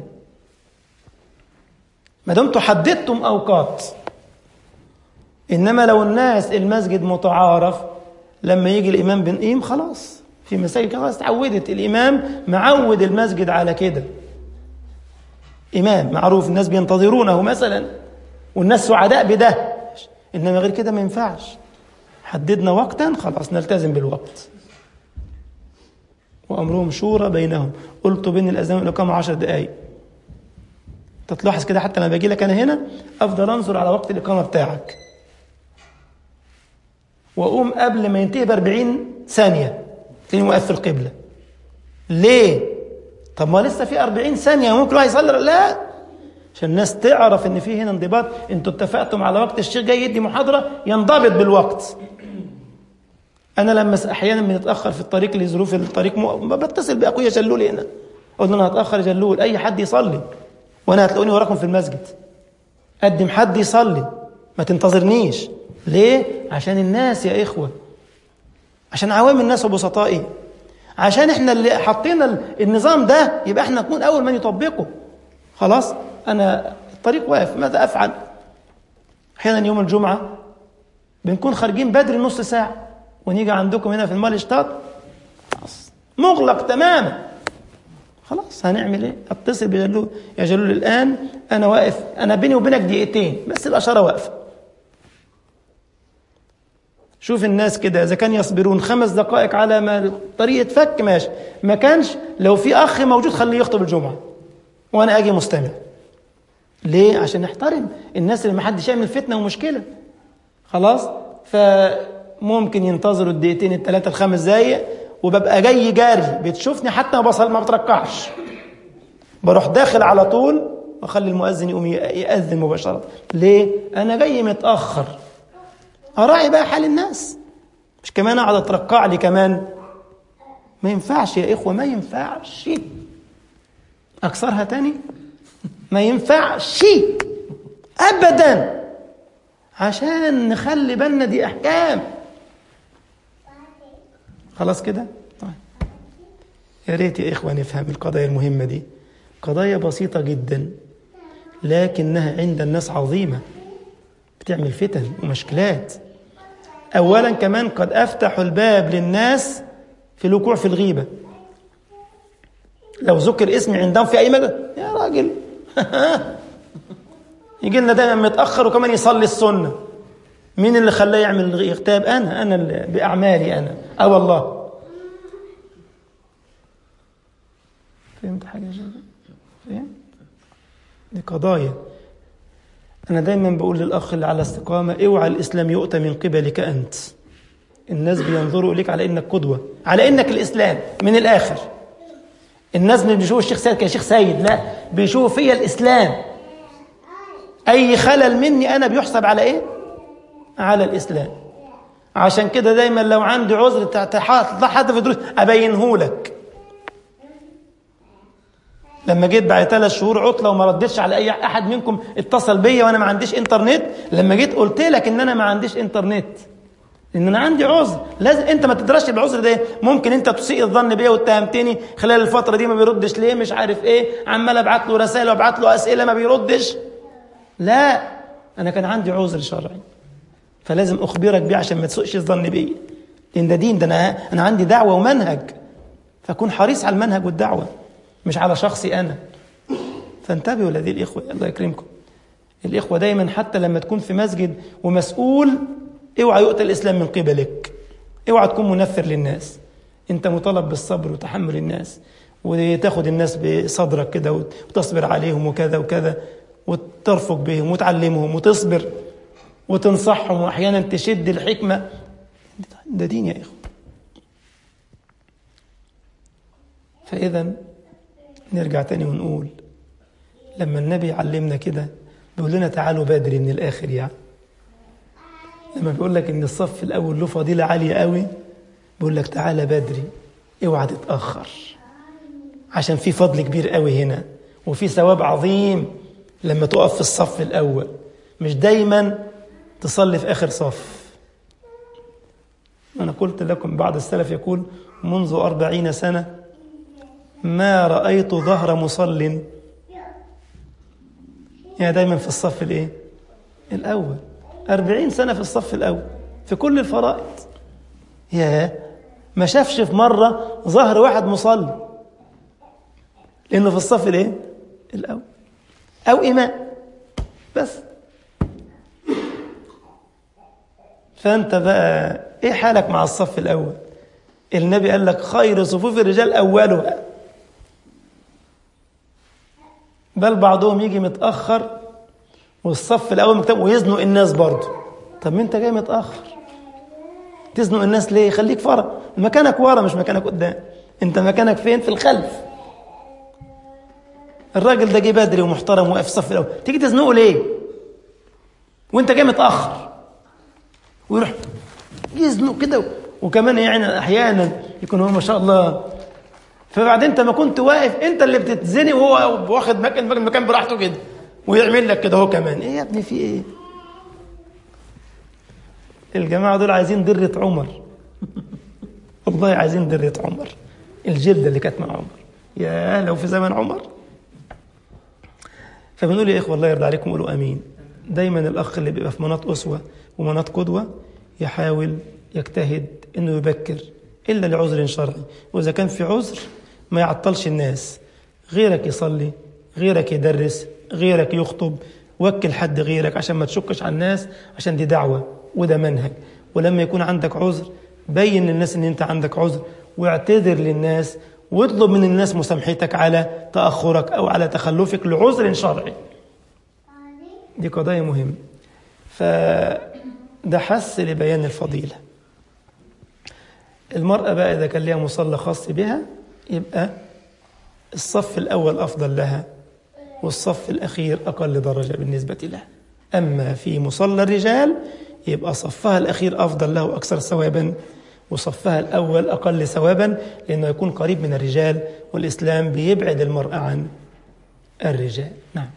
[SPEAKER 1] ما دمتوا حددتم أوقات. إنما لو الناس المسجد متعارف، لما يجي الإمام بنقيم خلاص، في مساجد خلاص تعودت، الإمام معود المسجد على كده، إمام معروف الناس بينتظرونه مثلا والناس سعداء بده. إنما غير كده ما ينفعش. حددنا وقتا خلاص نلتزم بالوقت. وأمرهم شورى بينهم. قلت بين الأذان والإقامة 10 دقائق. تلاحظ كده حتى لما باجي لك أنا هنا أفضل أنظر على وقت الإقامة بتاعك، وأقوم قبل ما ينتهي ب40 ثانية تلاقيني واقف في القبلة. ليه؟ طب ما لسه في 40 ثانية ممكن واحد يصلي. لا، عشان الناس تعرف ان في هنا انضباط. انتوا اتفقتم على وقت، الشيخ جاي يدي محاضرة ينضبط بالوقت. انا لما احيانا بنتاخر في الطريق لظروف الطريق بتصل باخويا جلول هنا، اقول له انا هتاخر يا جلول، اي حد يصلي وانا هتلاقوني وراكم في المسجد، قدم حد يصلي ما تنتظرنيش. ليه؟ عشان الناس يا اخوه، عشان عوام الناس وبسطائي، عشان احنا اللي حطينا النظام ده يبقى احنا نكون اول من يطبقه. خلاص انا الطريق واقف، ماذا افعل؟ احيانا يوم الجمعه بنكون خارجين بدري نص ساعه، ونيجي عندكم هنا في المالشتات مغلق تماما. خلاص هنعمل ايه؟ اتصل بجلول، يا جلول الان انا واقف، انا بيني وبينك دقيقتين بس الاشاره واقفه. شوف الناس كده، اذا كان يصبرون 5 دقائق على ما الطريق يتفك ماشي، ما كانش لو في اخ موجود خليه يخطب الجمعه وانا اجي مستمع. ليه؟ عشان نحترم الناس اللي ما حدش يعمل فتنه ومشكله. خلاص، فممكن ينتظروا الدقيقتين الثلاثه ال5 دقايق، وببقى جاي جاري، بتشوفني حتى ما بتركعش، بروح داخل على طول واخلي المؤذن يقوم يأذن مباشره. ليه؟ انا جاي متاخر، اراعي بقى حال الناس، مش كمان اقعد اتركع لي كمان. ما ينفعش يا اخوه، ما ينفعش. اكسرها تاني، ما ينفعش ابدا، عشان نخلي بالنا دي احكام. خلاص كده؟ طيب يا ريت يا اخوه نفهم القضايا المهمه دي. قضايا بسيطه جدا لكنها عند الناس عظيمه، بتعمل فتن ومشكلات. اولا كمان قد افتحوا الباب للناس في الوقوع في الغيبه. لو ذكر اسمي عندهم في أي مجال يا راجل يجي لنا دايما متأخر وكمان يصلي السنة. مين اللي خلاه يعمل يغتاب؟ أنا اللي بأعمالي أنا. والله فهمت حاجة جدا؟ فهم؟ دي قضايا. أنا دايما بقول للأخ اللي على استقامة اوعى الإسلام يؤتى من قبلك أنت. الناس بينظروا إليك على إنك قدوة، على إنك الإسلام من الآخر. الناس مش بيشوفوا الشيخ سيد كشيخ سيد، لا، بيشوفوا فيا الإسلام. أي خلل مني أنا بيحسب على إيه؟ على الإسلام. عشان كده دايما لو عندي عذر تطلع حد في دروس أبينه لك. لما جيت بعد 3 شهور عطلة وما ردتش على أي أحد منكم اتصل بيا وأنا ما عنديش إنترنت، لما جيت قلت لك إن أنا ما عنديش إنترنت إن أنا عندي عذر. لازم أنت ما تدرسش بالعذر ده. ممكن أنت تسيء الظن بيا واتهمتني خلال الفترة دي ما بيردش ليه، مش عارف إيه، عمال أبعت له رسائل وأبعت له أسئلة ما بيردش. لا، أنا كان عندي عذر شرعي، فلازم أخبرك بيه عشان ما تسوءش الظن بيا، لأن ده دين، ده أنا عندي دعوة ومنهج، فأكون حريص على المنهج والدعوة مش على شخصي أنا. فانتبهوا لهذه الإخوة، الله يكرمكم. الإخوة دايما حتى لما تكون في مسجد ومسؤول اوعى يؤتى الإسلام من قبلك، اوعى تكون منفر للناس. انت مطالب بالصبر وتحمل الناس، وتاخد الناس بصدرك كده وتصبر عليهم وكذا وكذا، وترفق بهم وتعلمهم وتصبر وتنصحهم، وأحيانا تشد الحكمة. ده دين يا إخوة. فإذا نرجع تاني ونقول لما النبي علمنا كده بيقول لنا تعالوا بدري من الآخر. يعني لما بيقول لك إن الصف الأول له فضيلة عالية قوي، بيقول لك تعالى بدري، اوعى تتأخر، عشان في فضل كبير قوي هنا وفي ثواب عظيم لما تقف في الصف الأول. مش دايما تصلي في آخر صف. أنا قلت لكم بعض السلف يقول منذ 40 سنة ما رأيت ظهر مصل، يعني دايما في الصف الايه الأول. 40 سنة في الصف الأول في كل الفرائض، ما شافش في مرة ظهر واحد مصلي، لأنه في الصف الايه الأول أو إمام بس. فأنت بقى إيه حالك مع الصف الأول؟ النبي قال لك خير صفوف الرجال أولها، بل بعضهم يجي متأخر والصف الأول مكتوب ويزنق الناس برضه. طب ما أنت جاي متأخر تزنق الناس ليه؟ خليك ورا، مكانك ورا مش مكانك قدام. أنت مكانك فين؟ في الخلف. الراجل ده جه بدري ومحترم واقف في الصف الأول، تيجي تزنقه ليه؟ وأنت جاي متأخر، ويروح يزنق كده. وكمان يعني أحيانا يكون هو ما شاء الله، فبعدين أنت ما كنت واقف أنت اللي بتتزنق وهو واخد مكان براحته كده ويعمل لك كده هو كمان. إيه يا ابني في إيه؟ الجماعة دول عايزين درة عمر والله عايزين درة عمر، الجلدة اللي كانت مع عمر، يا لو في زمن عمر. فبنقول يا إخوة الله يرضى عليكم قولوا أمين. دايما الأخ اللي بيبقى في مناط أسوة ومناط قدوة يحاول يجتهد إنه يبكر إلا لعذر شرعي، وإذا كان في عذر ما يعطلش الناس. غيرك يصلي، غيرك يدرس، غيرك يخطب، وكل حد غيرك عشان ما تشكش على الناس، عشان دي دعوة وده منهج. ولما يكون عندك عذر بين للناس إن أنت عندك عذر، واعتذر للناس، واطلب من الناس مسامحتك على تأخرك أو على تخلفك لعذر شرعي. دي قضايا مهمة. فده حث لبيان الفضيلة. المرأة بقى إذا كان لها مصلى خاص بها يبقى الصف الأول أفضل لها والصف الأخير أقل درجة بالنسبة لها. أما في مصلى الرجال يبقى صفها الأخير أفضل له وأكثر ثوابا، وصفها الأول أقل ثوابا، لأنه يكون قريب من الرجال، والإسلام بيبعد المرأة عن الرجال. نعم.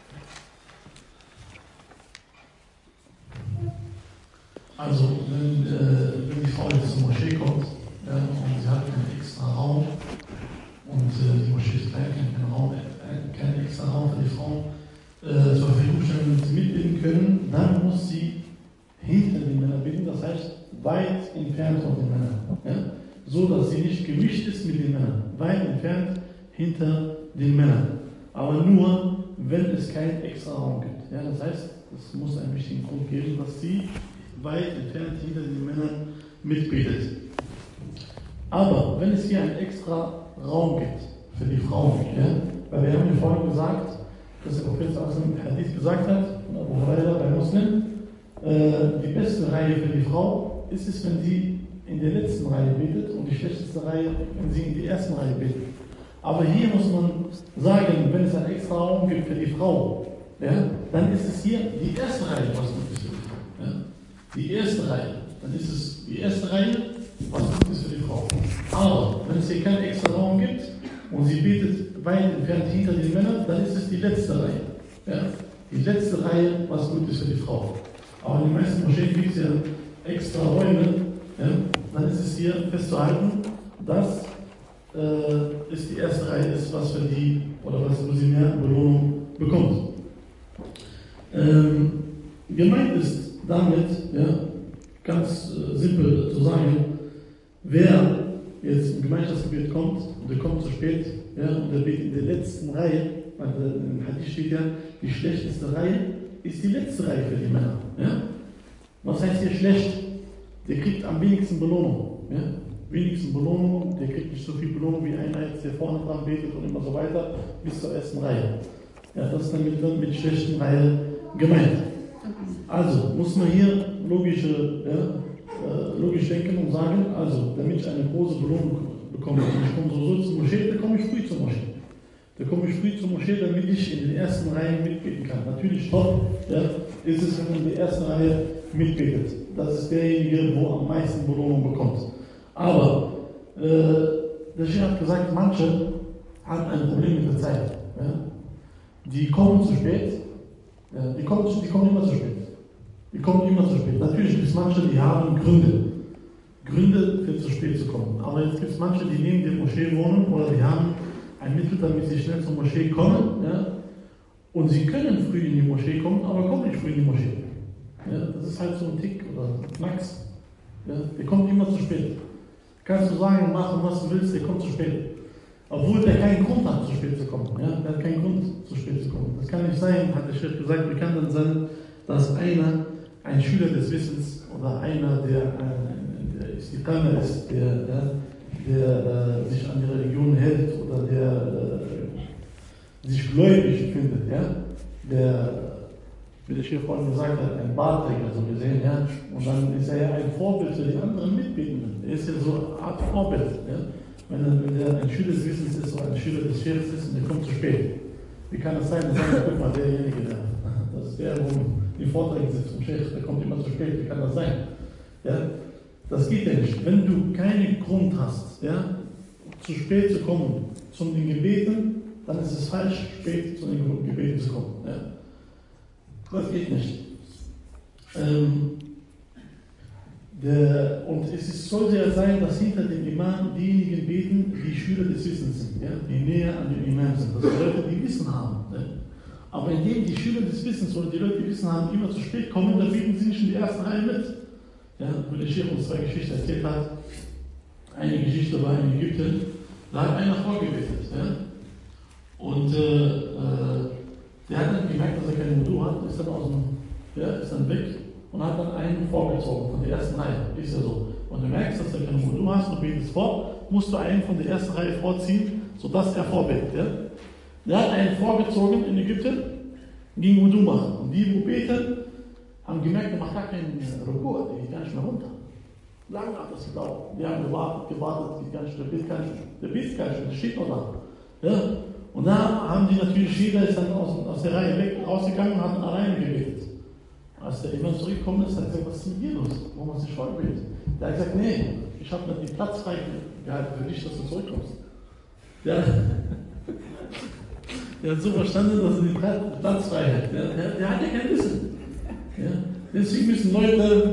[SPEAKER 2] Also, wenn die Frau jetzt zur Moschee kommt, und sie hat einen extra Raum, und die Moschee ist klein, keinen extra Raum für die Frauen zur Verfügung stellen, wenn sie mitbeten können, dann muss sie hinter den Männern beten, das heißt weit entfernt von den Männern. Ja? So, dass sie nicht gemischt ist mit den Männern. Weit entfernt hinter den Männern. Aber nur, wenn es keinen extra Raum gibt. Ja, das heißt, es muss einen wichtigen Grund geben, dass sie weit entfernt hinter den Männern mitbetet. Aber wenn es hier einen extra Raum gibt für die Frauen, ja, weil wir haben ja vorhin gesagt, dass der Prophet im Hadith gesagt hat, von Abu Huraira bei Muslim, die beste Reihe für die Frau ist es, wenn sie in der letzten Reihe betet und die schlechteste Reihe, wenn sie in die ersten Reihe betet. Aber hier muss man sagen, wenn es einen extra Raum gibt für die Frau, ja, dann ist es hier die erste Reihe, was gut ist für die Frau. Ja. Die erste Reihe, dann ist es die erste Reihe, was gut ist für die Frau. Aber wenn es hier keinen extra Raum gibt und sie betet weit entfernt hinter den Männern, dann ist es die letzte Reihe. Ja. Die letzte Reihe, was gut ist für die Frau. Aber in den meisten Moscheen gibt es ja extra Räume, ja, dann ist es hier festzuhalten, dass es die erste Reihe ist, was für die, oder was wo sie mehr Belohnung bekommt. Gemeint ist damit, ja, ganz simpel zu sagen, wer jetzt im Gemeinschaftsgebet kommt und der kommt zu spät, ja, und der betet in der letzten Reihe, weil im Hadith steht ja, die schlechteste Reihe ist die letzte Reihe für die Männer. Ja? Was heißt hier schlecht? Der kriegt am wenigsten Belohnung. Ja? Wenigsten Belohnung, der kriegt nicht so viel Belohnung wie einer jetzt, der vorne dran betet und immer so weiter, bis zur ersten Reihe. Ja, das ist damit dann mit schlechten Reihe gemeint. Also muss man hier logisch denken und sagen, also damit ich eine große Belohnung bekomme, und ich komme so zur Moschee, dann komme ich früh zur Moschee. Damit ich in den ersten Reihen mitbeten kann. Natürlich top, ja, ist es, wenn man in der ersten Reihe mitbetet. Das ist derjenige, wo am meisten Belohnung bekommt. Aber der Sheikh hat gesagt, manche haben ein Problem mit der Zeit. Ja? Die kommen zu spät. Ja, die kommen immer zu spät. Natürlich gibt es manche, die haben Gründe für zu spät zu kommen. Aber jetzt gibt es manche, die neben der Moschee wohnen oder die haben ein Mittel, damit sie schnell zur Moschee kommen. Ja? Und sie können früh in die Moschee kommen, aber kommen nicht früh in die Moschee. Ja? Das ist halt so ein Tick oder ein Knacks. Ja? Der kommt immer zu spät. Kannst du sagen, machen, was du willst, der kommt zu spät. Obwohl der keinen Grund hat, zu spät zu kommen. Ja? Der hat keinen Grund, zu spät zu kommen. Das kann nicht sein, hat der Chef gesagt. Wie kann dann sein, dass einer, ein Schüler des Wissens oder einer, der Istiqama ist, der sich an die Religion hält oder der sich gläubig findet, ja? Der, wie der Chef vorhin gesagt hat, ein Bartträger, so gesehen, ja? Und dann ist er ja ein Vorbild für die anderen Mitbetenden. Er ist ja so eine Art Vorbild, ja? Wenn der ein Schüler des Wissens ist oder ein Schüler des Chefs ist und der kommt zu spät. Wie kann das sein? Dann sagt er, guck mal, derjenige, das ist der, wo die Vorträge sitzt vom Chef, der kommt immer zu spät. Wie kann das sein? Ja? Das geht ja nicht. Wenn du keinen Grund hast, ja, zu spät zu kommen zu den Gebeten, dann ist es falsch, spät zu den Gebeten zu kommen. Ja. Das geht nicht. Und es sollte ja sein, dass hinter dem Imam diejenigen beten, die Schüler des Wissens sind, ja, die näher an dem Imam sind. Das sind Leute, die Wissen haben. Ja. Aber indem die Schüler des Wissens oder die Leute, die Wissen haben, immer zu spät kommen, dann beten sie nicht in die ersten Reihe mit. Ja, wo der Sheikh uns zwei Geschichten erzählt hat. Eine Geschichte war in Ägypten, da hat einer vorgebetet. Ja? Und der hat dann gemerkt, dass er keine Wudu hat, ist dann weg und hat dann einen vorgezogen von der ersten Reihe. Ist ja so. Und du merkst, dass du keine Wudu hast und betest vor, musst du einen von der ersten Reihe vorziehen, sodass er vorbetet. Ja? Der hat einen vorgezogen in Ägypten, ging Wudu machen. Und die, wo beten, haben gemerkt, der macht gar keinen Rukur, der geht gar nicht mehr runter. Lange hat das gedauert. Die haben gewartet, geht gar nicht, der betet gar nicht mehr, der steht noch da. Ja? Und da haben die natürlich, jeder ist dann aus der Reihe weg, rausgegangen und hat alleine gebetet. Als der Imam zurückgekommen ist, hat er gesagt, was ist mit dir los? Warum hast du nicht vorgebetet? Der hat gesagt, nee, ich habe mir den Platz frei gehalten für dich, dass du zurückkommst. Der hat so verstanden, dass er den Platz frei hat. Der hat ja kein Wissen. Ja? Deswegen müssen Leute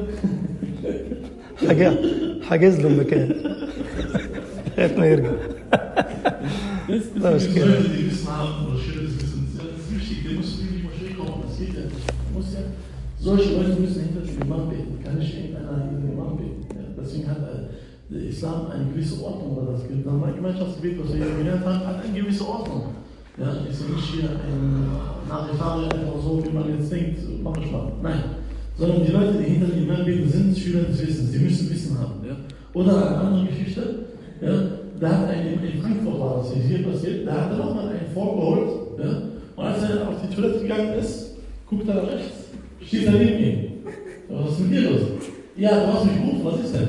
[SPEAKER 1] حجز له مكان لغايه ما يرجع.
[SPEAKER 2] Deswegen müssen Leute, die Wissen haben oder Schüler des Wissens, das ist wichtig, der muss in die Moschee kommen, das geht ja nicht. Solche Leute müssen hinter dem Imam beten, kann nicht irgendeiner hinter dem Imam beten. Ja? Deswegen hat der Islam eine gewisse Ordnung oder das Gemeinschaftsgebet, was wir hier gelernt haben, hat eine gewisse Ordnung. Ja, ist ja nicht hier ein Nachifari einfach so, wie man jetzt denkt, mach ich mal. Nein. Sondern die Leute, die hinter dem Imam beten, sind Schüler des Wissens, die müssen Wissen haben. Ja? Oder eine andere Geschichte, ja? Da hat in Frankfurt war das hier passiert, da hat er nochmal einen vorgeholt, ja? Und als er auf die Toilette gegangen ist, guckt er nach rechts, steht er neben ihm. Was ist mit dir los? Ja, du hast mich gerufen, was ist denn?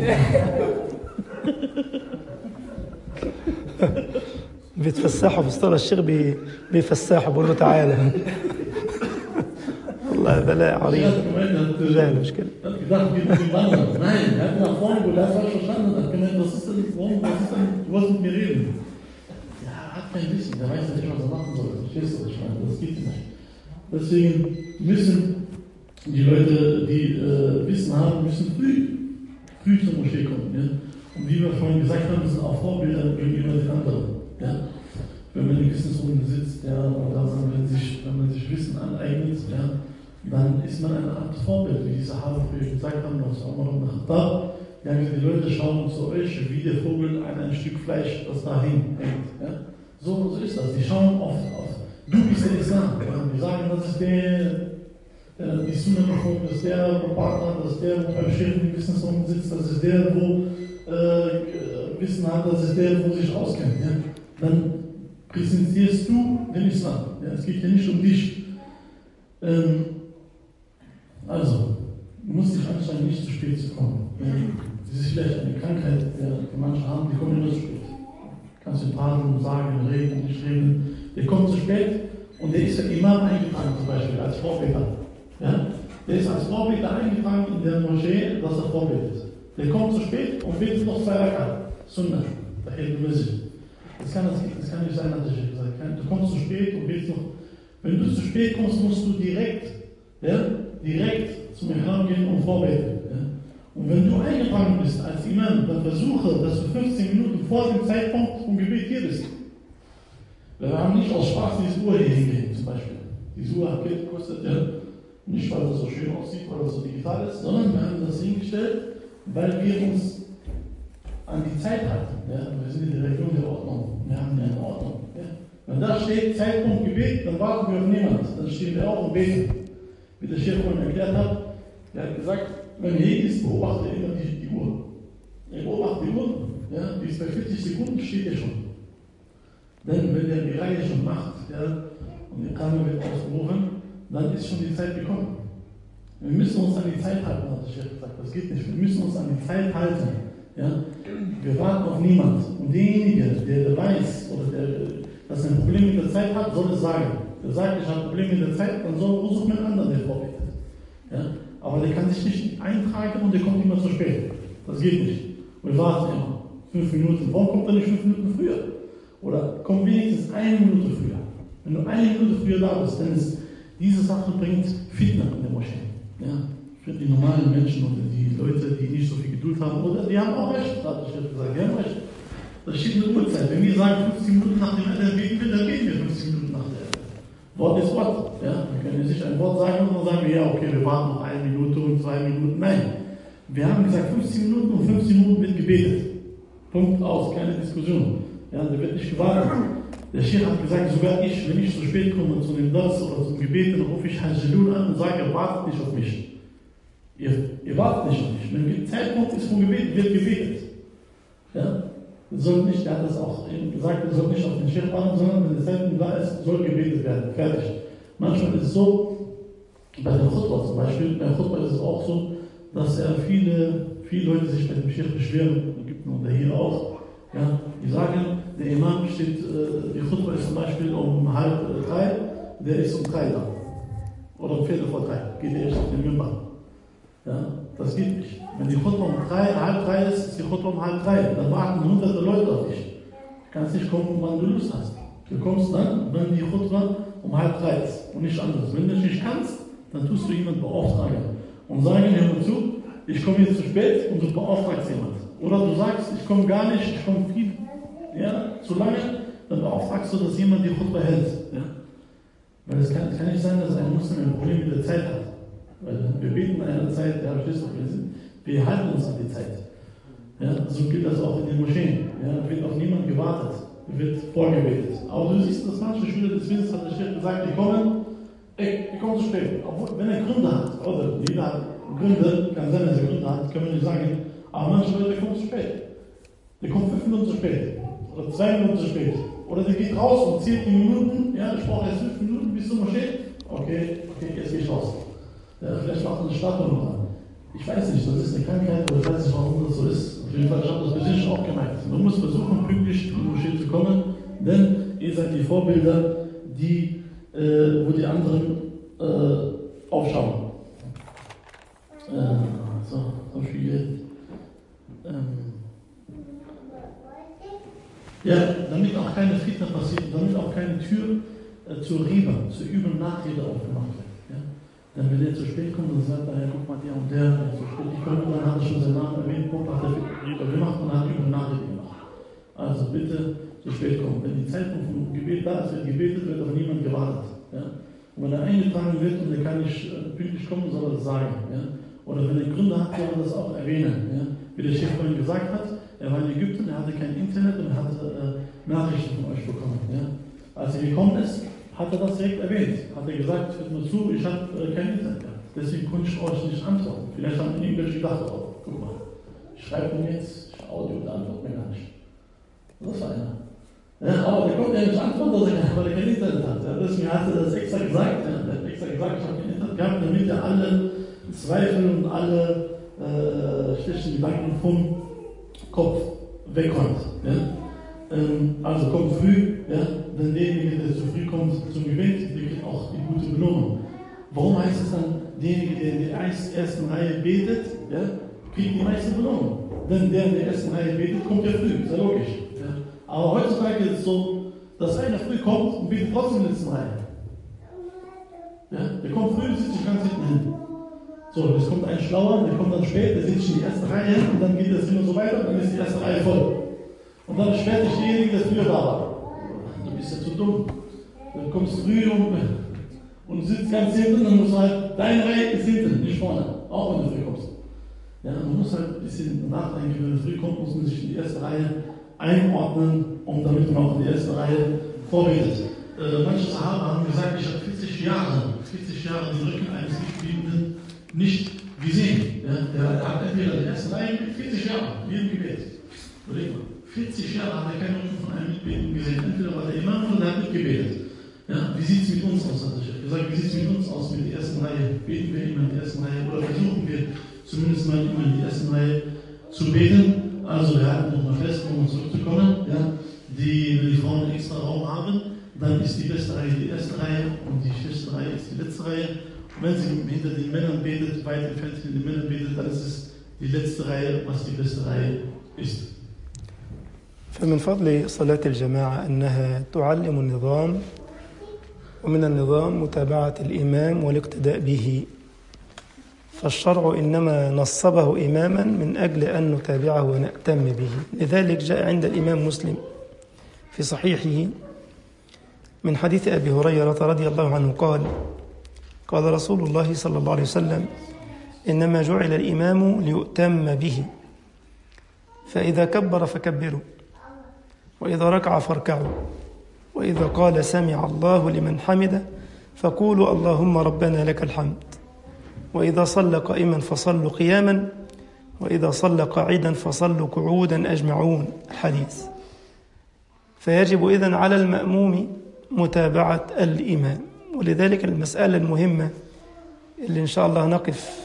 [SPEAKER 1] بيتفسحوا في صلاة الشيخ بيفسحوا بيقول له تعالى والله بلاء عريض لا مشكلة.
[SPEAKER 2] Nein, er hat nach vorne geholt, er hat falsch verstanden, er hat gemeint, was ist denn, du wolltest mit mir reden. Ja, er hat kein Wissen, der weiß nicht, was er machen soll. Verstehst du, was ich meine? Das geht nicht. Deswegen müssen die Leute, die Wissen haben, müssen früh zur Moschee kommen. Ja? Und wie wir vorhin gesagt haben, sind auch Vorbilder gegenüber den anderen. Ja? Wenn man in Wissensrunden sitzt, ja, oder wenn man sich Wissen aneignet, ja, dann ist man eine Art Vorbild, wie die Sahaba früher gesagt haben, was auch noch nach Khattab. Ja, die Leute schauen zu euch wie der Vogel an ein Stück Fleisch, das da hängt. Ja? So ist das. Die schauen auf du bist der Islam. Ja? Die sagen, das ist die Sunna befolgt, das ist der, wo Partner, das ist der, wo beim Schirm in Wissensrunden sitzt, das ist der, wo Wissen hat, das ist der, wo sich auskennt. Ja? Dann präsentierst du den Islam. Ja? Es geht ja nicht um dich. Also, du musst dich anstrengen, nicht zu spät zu kommen. Das ist vielleicht eine Krankheit, die manche haben, die kommen immer zu spät. Kannst du tadeln, sagen, reden, nicht reden. Der kommt zu spät und der ist ja Imam eingetragen, zum Beispiel, als Vorbeter. Ja? Der ist als Vorbeter eingetragen in der Moschee, dass er vorbetet. Der kommt zu spät und betet noch 2 Rakat. Sunnah, da hält du Musik. Das kann nicht sein, hatte ich gesagt. Du kommst zu spät und betest noch. Wenn du zu spät kommst, musst du direkt zum Imam gehen und vorbeten. Ja? Und wenn du eingetragen bist als Imam, dann versuche, dass du 15 Minuten vor dem Zeitpunkt vom Gebet hier bist. Wir haben nicht aus Spaß diese Uhr hier hingehen, zum Beispiel. Diese Uhr kostet ja nicht, weil das so schön aussieht, weil das so digital ist, sondern wir haben das hingestellt, weil wir uns an die Zeit halten. Ja? Wir sind in der Region der Ordnung. Wir haben ja eine Ordnung. Ja? Wenn da steht Zeitpunkt Gebet, dann warten wir auf niemand. Dann stehen wir auch und beten. Wie der Chef vorhin erklärt hat, er hat gesagt, wenn er hier ist, beobachte immer die Uhr. Er beobachtet die Uhr, ja, die ist bei 40 Sekunden, steht er schon. Denn wenn er die Reihe schon macht, ja, und die Kamera wird ausgerufen, dann ist schon die Zeit gekommen. Wir müssen uns an die Zeit halten, hat der Chef gesagt, das geht nicht. Wir müssen uns an die Zeit halten. Ja. Wir warten auf niemand. Und derjenige, der weiß, oder dass er ein Problem mit der Zeit hat, soll es sagen. Der sagt, ich habe Probleme mit der Zeit, dann sucht man einen anderen, der vorbetet. Ja? Aber der kann sich nicht eintragen und der kommt immer zu spät. Das geht nicht. Wir warten immer 5 Minuten. Warum kommt er nicht 5 Minuten früher? Oder komm wenigstens 1 Minute früher. Wenn du 1 Minute früher da bist, dann ist diese Sache bringt Fitna in der Moschee. Ja? Für die normalen Menschen oder die Leute, die nicht so viel Geduld haben, oder die haben auch recht, hat ich gesagt, die haben recht. Das steht eine Uhrzeit. Wenn wir sagen 15 Minuten nach dem Ende beten wir, dann beten wir 15 Minuten nach dem Ende. Wort ist Wort. Ja? Wir können nicht ein Wort sagen und dann sagen wir, ja, okay, wir warten noch 1 Minute und 2 Minuten. Nein. Wir haben gesagt 15 Minuten und 15 Minuten wird gebetet. Punkt aus, keine Diskussion. Ja, da wird nicht gewartet. Der Sheikh hat gesagt, sogar ich, wenn ich zu spät komme zu dem Das oder zum Gebet, dann rufe ich Hajjalun an und sage, wartet nicht auf mich. Ihr wartet nicht auf mich. Wenn der Zeitpunkt ist vom Gebet, wird gebetet. Ja? Soll nicht, er hat das auch gesagt, er soll nicht auf den Sheikh warten, sondern wenn der Zeitpunkt da ist, soll gebetet werden. Fertig. Manchmal ist es so, bei der Khutbah zum Beispiel, bei der Khutbah ist es auch so, dass viele Leute sich bei dem Sheikh beschweren, Ägypten oder hier auch. Ja, die sagen, der Imam steht, die Khutbah ist zum Beispiel um 2:30, der ist um 3 da. Oder um 2:45, geht er erst auf den Mimbar. Ja, das geht nicht. Wenn die Khutbah um 2:30 ist, ist die Khutbah um 2:30. Dann warten hunderte Leute auf dich. Du kannst nicht kommen, wann du Lust hast. Du kommst dann, wenn die Khutbah um 2:30 ist und nicht anders. Wenn du nicht kannst, dann tust du jemanden beauftragen und sagen, hör mal zu, ich komme jetzt zu spät und du beauftragst jemanden. Oder du sagst, ich komme gar nicht, ich komme viel, ja, zu lange, dann beauftragst du, dass jemand die Khutbah hält. Ja? Weil es kann nicht sein, dass ein Muslim ein Problem mit der Zeit hat. Weil wir beten in einer Zeit, ja, verstehst du, wir halten uns an die Zeit. Ja, so geht das auch in den Moscheen. Ja, da wird auf niemand gewartet, wird vorgebetet. Aber du siehst, dass manche Schüler des Wissens, hat der Chef gesagt, die kommen zu spät. Obwohl, wenn er Gründe hat, oder jeder hat Gründe, kann sein, dass er Gründe hat, können wir nicht sagen, aber manche Leute kommen zu spät. Der kommt 5 Minuten zu spät, oder 2 Minuten zu spät. Oder der geht raus und zählt die Minuten, ja, ich brauche erst 5 Minuten bis zum Moschee. Okay, jetzt gehe ich raus. Ja, vielleicht macht er eine Statue noch an. Ich weiß nicht, das ist eine Krankheit, oder ich weiß nicht, warum das so ist. Auf jeden Fall, ich habe das persönlich auch gemerkt. Man muss versuchen, pünktlich in die Moschee zu kommen, denn ihr seid die Vorbilder, wo die anderen aufschauen. So viel. Ja, damit auch keine Fitna passiert, damit auch keine Tür zur Riba, zur Übel Nachrede aufgemacht wird. Ja? Dann, wenn der zu spät kommt und sagt, ja, guck mal, der und der zu spät gekommen, dann hat er schon seinen Namen erwähnt, hat er Riba gemacht und hat Übel Nachrede gemacht. Also bitte zu spät kommen. Wenn die Zeitpunkt vom Gebet da ist, wird gebetet, wird aber niemand gewartet. Ja? Und wenn er eingetragen wird und er kann nicht pünktlich kommen, soll er das sagen. Ja? Oder wenn er Gründe hat, soll er das auch erwähnen. Ja? Wie der Chef vorhin gesagt hat, er war in Ägypten, er hatte kein Internet und er hatte Nachrichten von euch bekommen. Ja? Als er gekommen ist, hat er das direkt erwähnt. Hat er gesagt, hört mir zu, ich habe kein Internet gehabt. Deswegen konnte ich euch nicht antworten. Vielleicht haben irgendwelche gedacht, oh, guck mal, ich schreibe mir jetzt Audio und antworte mir gar nicht. Das war einer. Ja, aber der konnte ja nicht antworten, weil er kein Internet hat. Ja, deswegen hat er das extra gesagt. Ja, er hat extra gesagt, ich habe kein Internet gehabt, damit er alle Zweifel und alle schlechten Gedanken vom Kopf wegkommt. Ja? Also kommt früh, ja? Denn derjenige, der zu früh kommt zum Gebet, der kriegt auch die gute Belohnung. Warum heißt es dann, derjenige, der in der ersten Reihe betet, ja, kriegt die meiste Belohnung? Denn der in der ersten Reihe betet, kommt ja früh, ist ja logisch. Ja? Aber heutzutage ist es so, dass einer früh kommt und betet trotzdem in der letzten Reihe. Ja? Der kommt früh und sitzt sich ganz hinten hin. So, jetzt kommt ein Schlauer, der kommt dann spät, der sitzt in die erste Reihe und dann geht das immer so weiter und dann ist die erste Reihe voll. Und dann beschwert sich derjenige, der früher da war. Du bist ja zu dumm. Du kommst früh und sitzt ganz hinten und dann musst du halt, deine Reihe ist hinten, nicht vorne, auch wenn du früh kommst. Ja, man muss halt ein bisschen nachdenken, wenn man früh kommt, muss man sich in die erste Reihe einordnen, und damit man auch in die erste Reihe vorbetet. Manche Sahaba haben gesagt, ich habe 40 Jahre den Rücken eines Nichtbetenden nicht gesehen. Ja, der hat entweder in der ersten Reihe mit 40 Jahren, jedem Gebet. Überleg mal, 40 Jahre hat er keinen Rücken von einem Mitbetenden gesehen. Entweder war der Imam oder der hat mitgebetet. Ja, wie sieht es mit uns aus, hat er gesagt, wie sieht es mit uns aus mit der ersten Reihe? Beten wir immer in der ersten Reihe oder versuchen wir zumindest mal immer in die ersten Reihe zu beten? Also wir halten nochmal fest, um zurückzukommen. Ja, wenn die Frauen einen extra Raum haben, dann ist die beste Reihe die erste Reihe und die schlechte Reihe ist die letzte Reihe. Und wenn sie hinter den Männern betet, weit entfernt hinter den Männern betet, dann ist es die letzte Reihe, was die beste Reihe ist.
[SPEAKER 1] فمن فضل صلاة الجماعة أنها تعلم النظام، ومن النظام متابعة الإمام والاقتداء به. فالشرع إنما نصبه إماما من أجل أن نتابعه ونأتم به. لذلك جاء عند الإمام مسلم في صحيحه من حديث أبي هريرة رضي الله عنه قال رسول الله صلى الله عليه وسلم: إنما جعل الإمام ليؤتم به، فإذا كبر فكبروا، وإذا ركع فاركعوا، وإذا قال سمع الله لمن حمده فقولوا اللهم ربنا لك الحمد، وإذا صلى قائما فصلوا قياما، وإذا صلى قاعدا فصلوا قعودا أجمعون. الحديث. فيجب إذن على المأموم متابعة الإمام. ولذلك المسألة المهمة اللي إن شاء الله نقف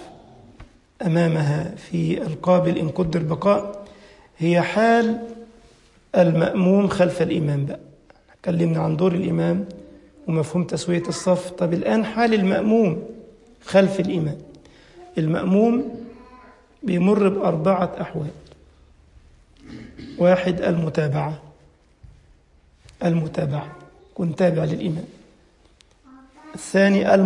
[SPEAKER 1] أمامها في القابل إن قدر بقاء هي حال المأموم خلف الإمام. بقى اتكلمنا عن دور الإمام ومفهوم تسوية الصف. طب الآن حال المأموم خلف الإمام. المأموم بيمر بأربعة أحوال. 1 المتابعة كن تابع للإمام. 2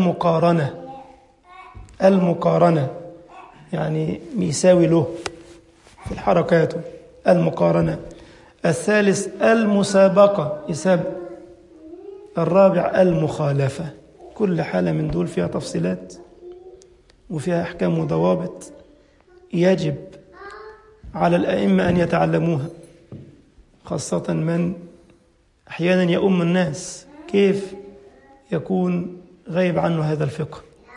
[SPEAKER 1] المقارنة يعني يساوي له في الحركات، المقارنة. 3 المسابقة يسابق. 4 المخالفة. كل حالة من دول فيها تفصيلات وفيها أحكام وضوابط يجب على الأئمة أن يتعلموها، خاصة من أحيانا يؤم الناس، كيف يكون غايب عنه هذا الفقه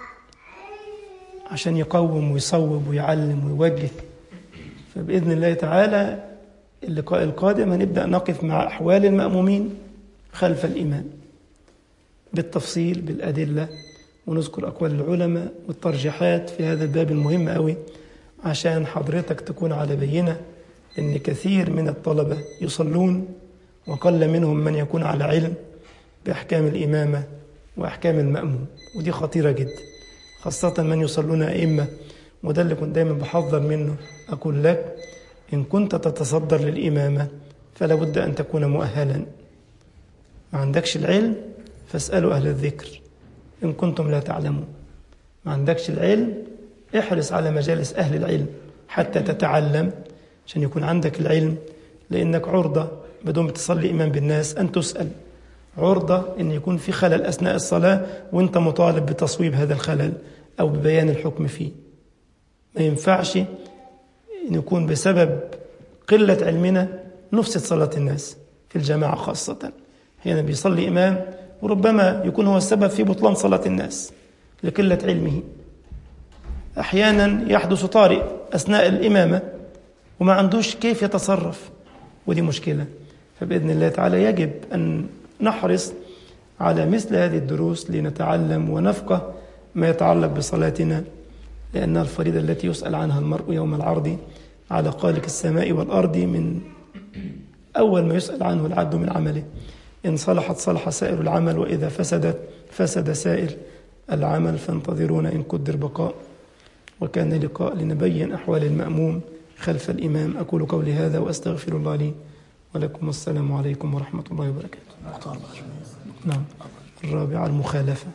[SPEAKER 1] عشان يقوم ويصوب ويعلم ويوجه. فبإذن الله تعالى اللقاء القادم هنبدأ نقف مع أحوال المأمومين خلف الإمام بالتفصيل بالأدلة، ونذكر أقوال العلماء والترجيحات في هذا الباب المهم قوي، عشان حضرتك تكون على بينة إن كثير من الطلبة يصلون وقل منهم من يكون على علم بأحكام الإمامة وأحكام المأموم، ودي خطيرة جدا، خاصة من يصلون أئمة. وده اللي كنت دايما بحذر منه، أقول لك إن كنت تتصدر للإمامة فلا بد أن تكون مؤهلا. ما عندكش العلم فاسألوا أهل الذكر إن كنتم لا تعلمون. ما عندكش العلم احرص على مجالس أهل العلم حتى تتعلم، عشان يكون عندك العلم، لأنك عرضة بدون تصلي إمام بالناس أن تسأل، عرضة أن يكون في خلل أثناء الصلاة وأنت مطالب بتصويب هذا الخلل أو ببيان الحكم فيه. ما ينفعش أن يكون بسبب قلة علمنا نفسد صلاة الناس في الجماعة، خاصة حين بيصلي إمام وربما يكون هو السبب في بطلان صلاة الناس لقلة علمه. أحيانا يحدث طارئ أثناء الإمامة وما عندوش كيف يتصرف، ودي مشكلة. فبإذن الله تعالى يجب أن نحرص على مثل هذه الدروس لنتعلم ونفقه ما يتعلق بصلاتنا، لأنها الفريضة التي يسأل عنها المرء يوم العرض على خالق السماء والأرض، من أول ما يسأل عنه العبد من عمله. إن صلحت صلح سائر العمل، وإذا فسدت فسد سائر العمل. فانتظرونا إن قدر بقاء. وكان لقاء لنبين أحوال المأموم خلف الإمام. أقول قولي هذا وأستغفر الله لي ولكم، والسلام عليكم ورحمة الله وبركاته. نعم، الرابعة المخالفة.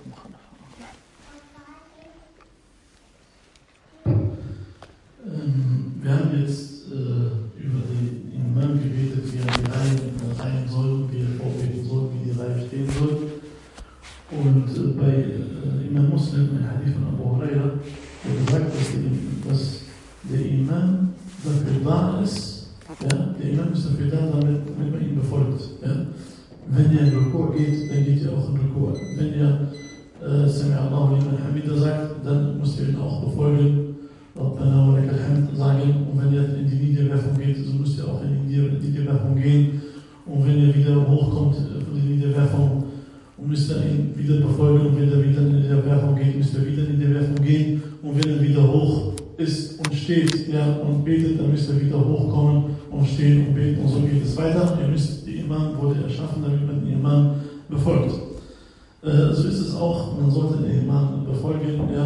[SPEAKER 2] Wir haben jetzt über den Imam gebetet, wie er die Reihen rein soll, wie er vorbeten soll, wie die Reihe stehen soll. Und bei Imam Muslim, ein Hadith von Abu Huraira, der gesagt, dass der Imam dafür da ist, ja, der Imam ist dafür da, damit man ihn befolgt. Ja. Wenn er in Rukur geht, dann geht er auch in Rukur. Wenn er Sami Allahu liman Hamida sagt, dann muss er ihn auch befolgen. Rabbana wa lakal hamd sagen. Und wenn er in die Niederwerfung geht, so muss er auch in die Niederwerfung gehen. Und wenn er wieder hochkommt von der Niederwerfung, müsste er ihn wieder befolgen. Und wenn er wieder in die Niederwerfung geht, müsste er wieder in die Niederwerfung gehen. Und wenn er wieder hoch ist und steht, ja, und betet, dann müsste er wieder hochkommen und stehen und beten. Und so geht es weiter. Die Imam wurde erschaffen, damit man den Imam befolgt. So ist es auch, man sollte den Imam befolgen. Ja,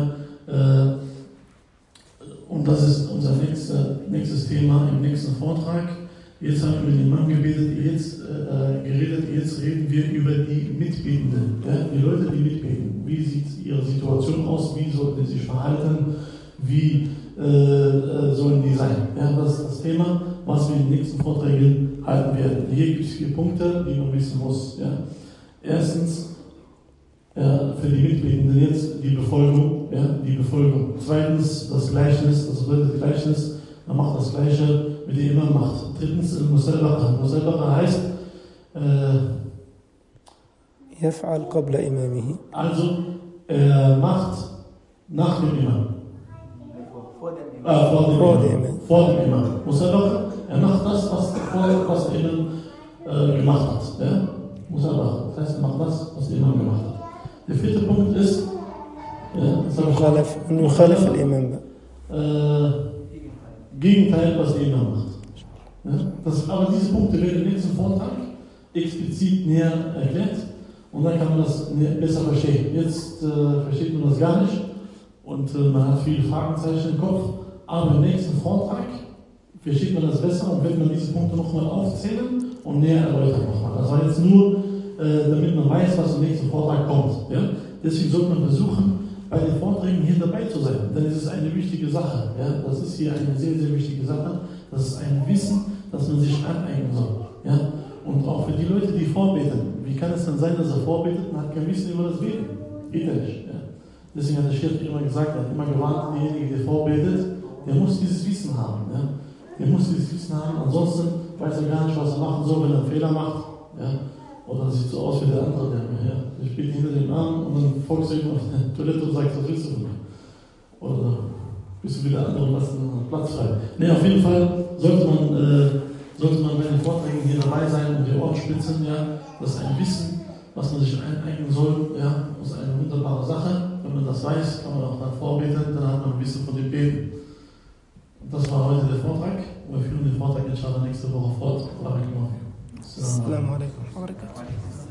[SPEAKER 2] und das ist unser nächstes Thema im nächsten Vortrag. Jetzt haben wir über den Imam geredet, jetzt reden wir über die Mitbetenden. Ja, die Leute, die mitbeten. Wie sieht ihre Situation aus? Wie sollten sie sich verhalten? Wie sollen die sein? Ja, das ist das Thema, was wir in den nächsten Vorträgen halten werden. Hier gibt es 4 Punkte, die man wissen muss. Ja. Erstens, für die Mitbetenden jetzt die Befolgung. Ja, die Befolgung. Zweitens, das Gleichnis, das dritte Gleichnis. Man macht das Gleiche, wie der Imam macht. Drittens, Musallaqa. Musallaqa heißt
[SPEAKER 1] يفعل قبل إمامه.
[SPEAKER 2] Also, er macht nach dem Imam. Vor dem Imam. Musallaqa, er macht das, was der Imam gemacht hat. Ja? Musallaqa, das heißt, er macht das, was der Imam gemacht hat. Der 4. Punkt ist,
[SPEAKER 1] يخالف الإمام.
[SPEAKER 2] Gegenteil, was der Imam macht. Ja? Aber diese Punkte werden im nächsten Vortrag explizit näher erklärt und dann kann man das besser verstehen. Jetzt versteht man das gar nicht und man hat viele Fragezeichen im Kopf, aber im nächsten Vortrag versteht man das besser und wird man diese Punkte nochmal aufzählen und näher erläutern nochmal. Das war jetzt nur, damit man weiß, was im nächsten Vortrag kommt. Ja? Deswegen sollte man versuchen, bei den Vorträgen hier dabei zu sein, denn es ist eine wichtige Sache. Ja? Das ist hier eine sehr, sehr wichtige Sache. Das ist ein Wissen, das man sich aneignen soll. Ja? Und auch für die Leute, die vorbeten. Wie kann es denn sein, dass er vorbetet und hat kein Wissen über das Beten? Geht ja nicht. Ja? Deswegen hat der Sheikh immer gesagt, er hat immer gewarnt, derjenige, der vorbetet, der muss dieses Wissen haben. Ja? Er muss dieses Wissen haben, ansonsten weiß er gar nicht, was er machen soll, wenn er einen Fehler macht. Ja? Oder sieht so aus wie der andere, der spielt hinter dem Arm und dann folgst du ihm auf der Toilette und sagst, was willst du von mir? Oder bist du wie der andere und lass einen Platz frei. Ne, auf jeden Fall sollte man bei den Vorträgen hier dabei sein und die Ohren spitzen, ja. Das ist ein Wissen, was man sich aneignen soll, ja. Das ist eine wunderbare Sache. Wenn man das weiß, kann man auch dann vorbeten, dann hat man ein Wissen von dem Beten. Und das war heute der Vortrag. Wir führen den Vortrag inshallah nächste Woche fort.
[SPEAKER 1] Assalamu alaikum.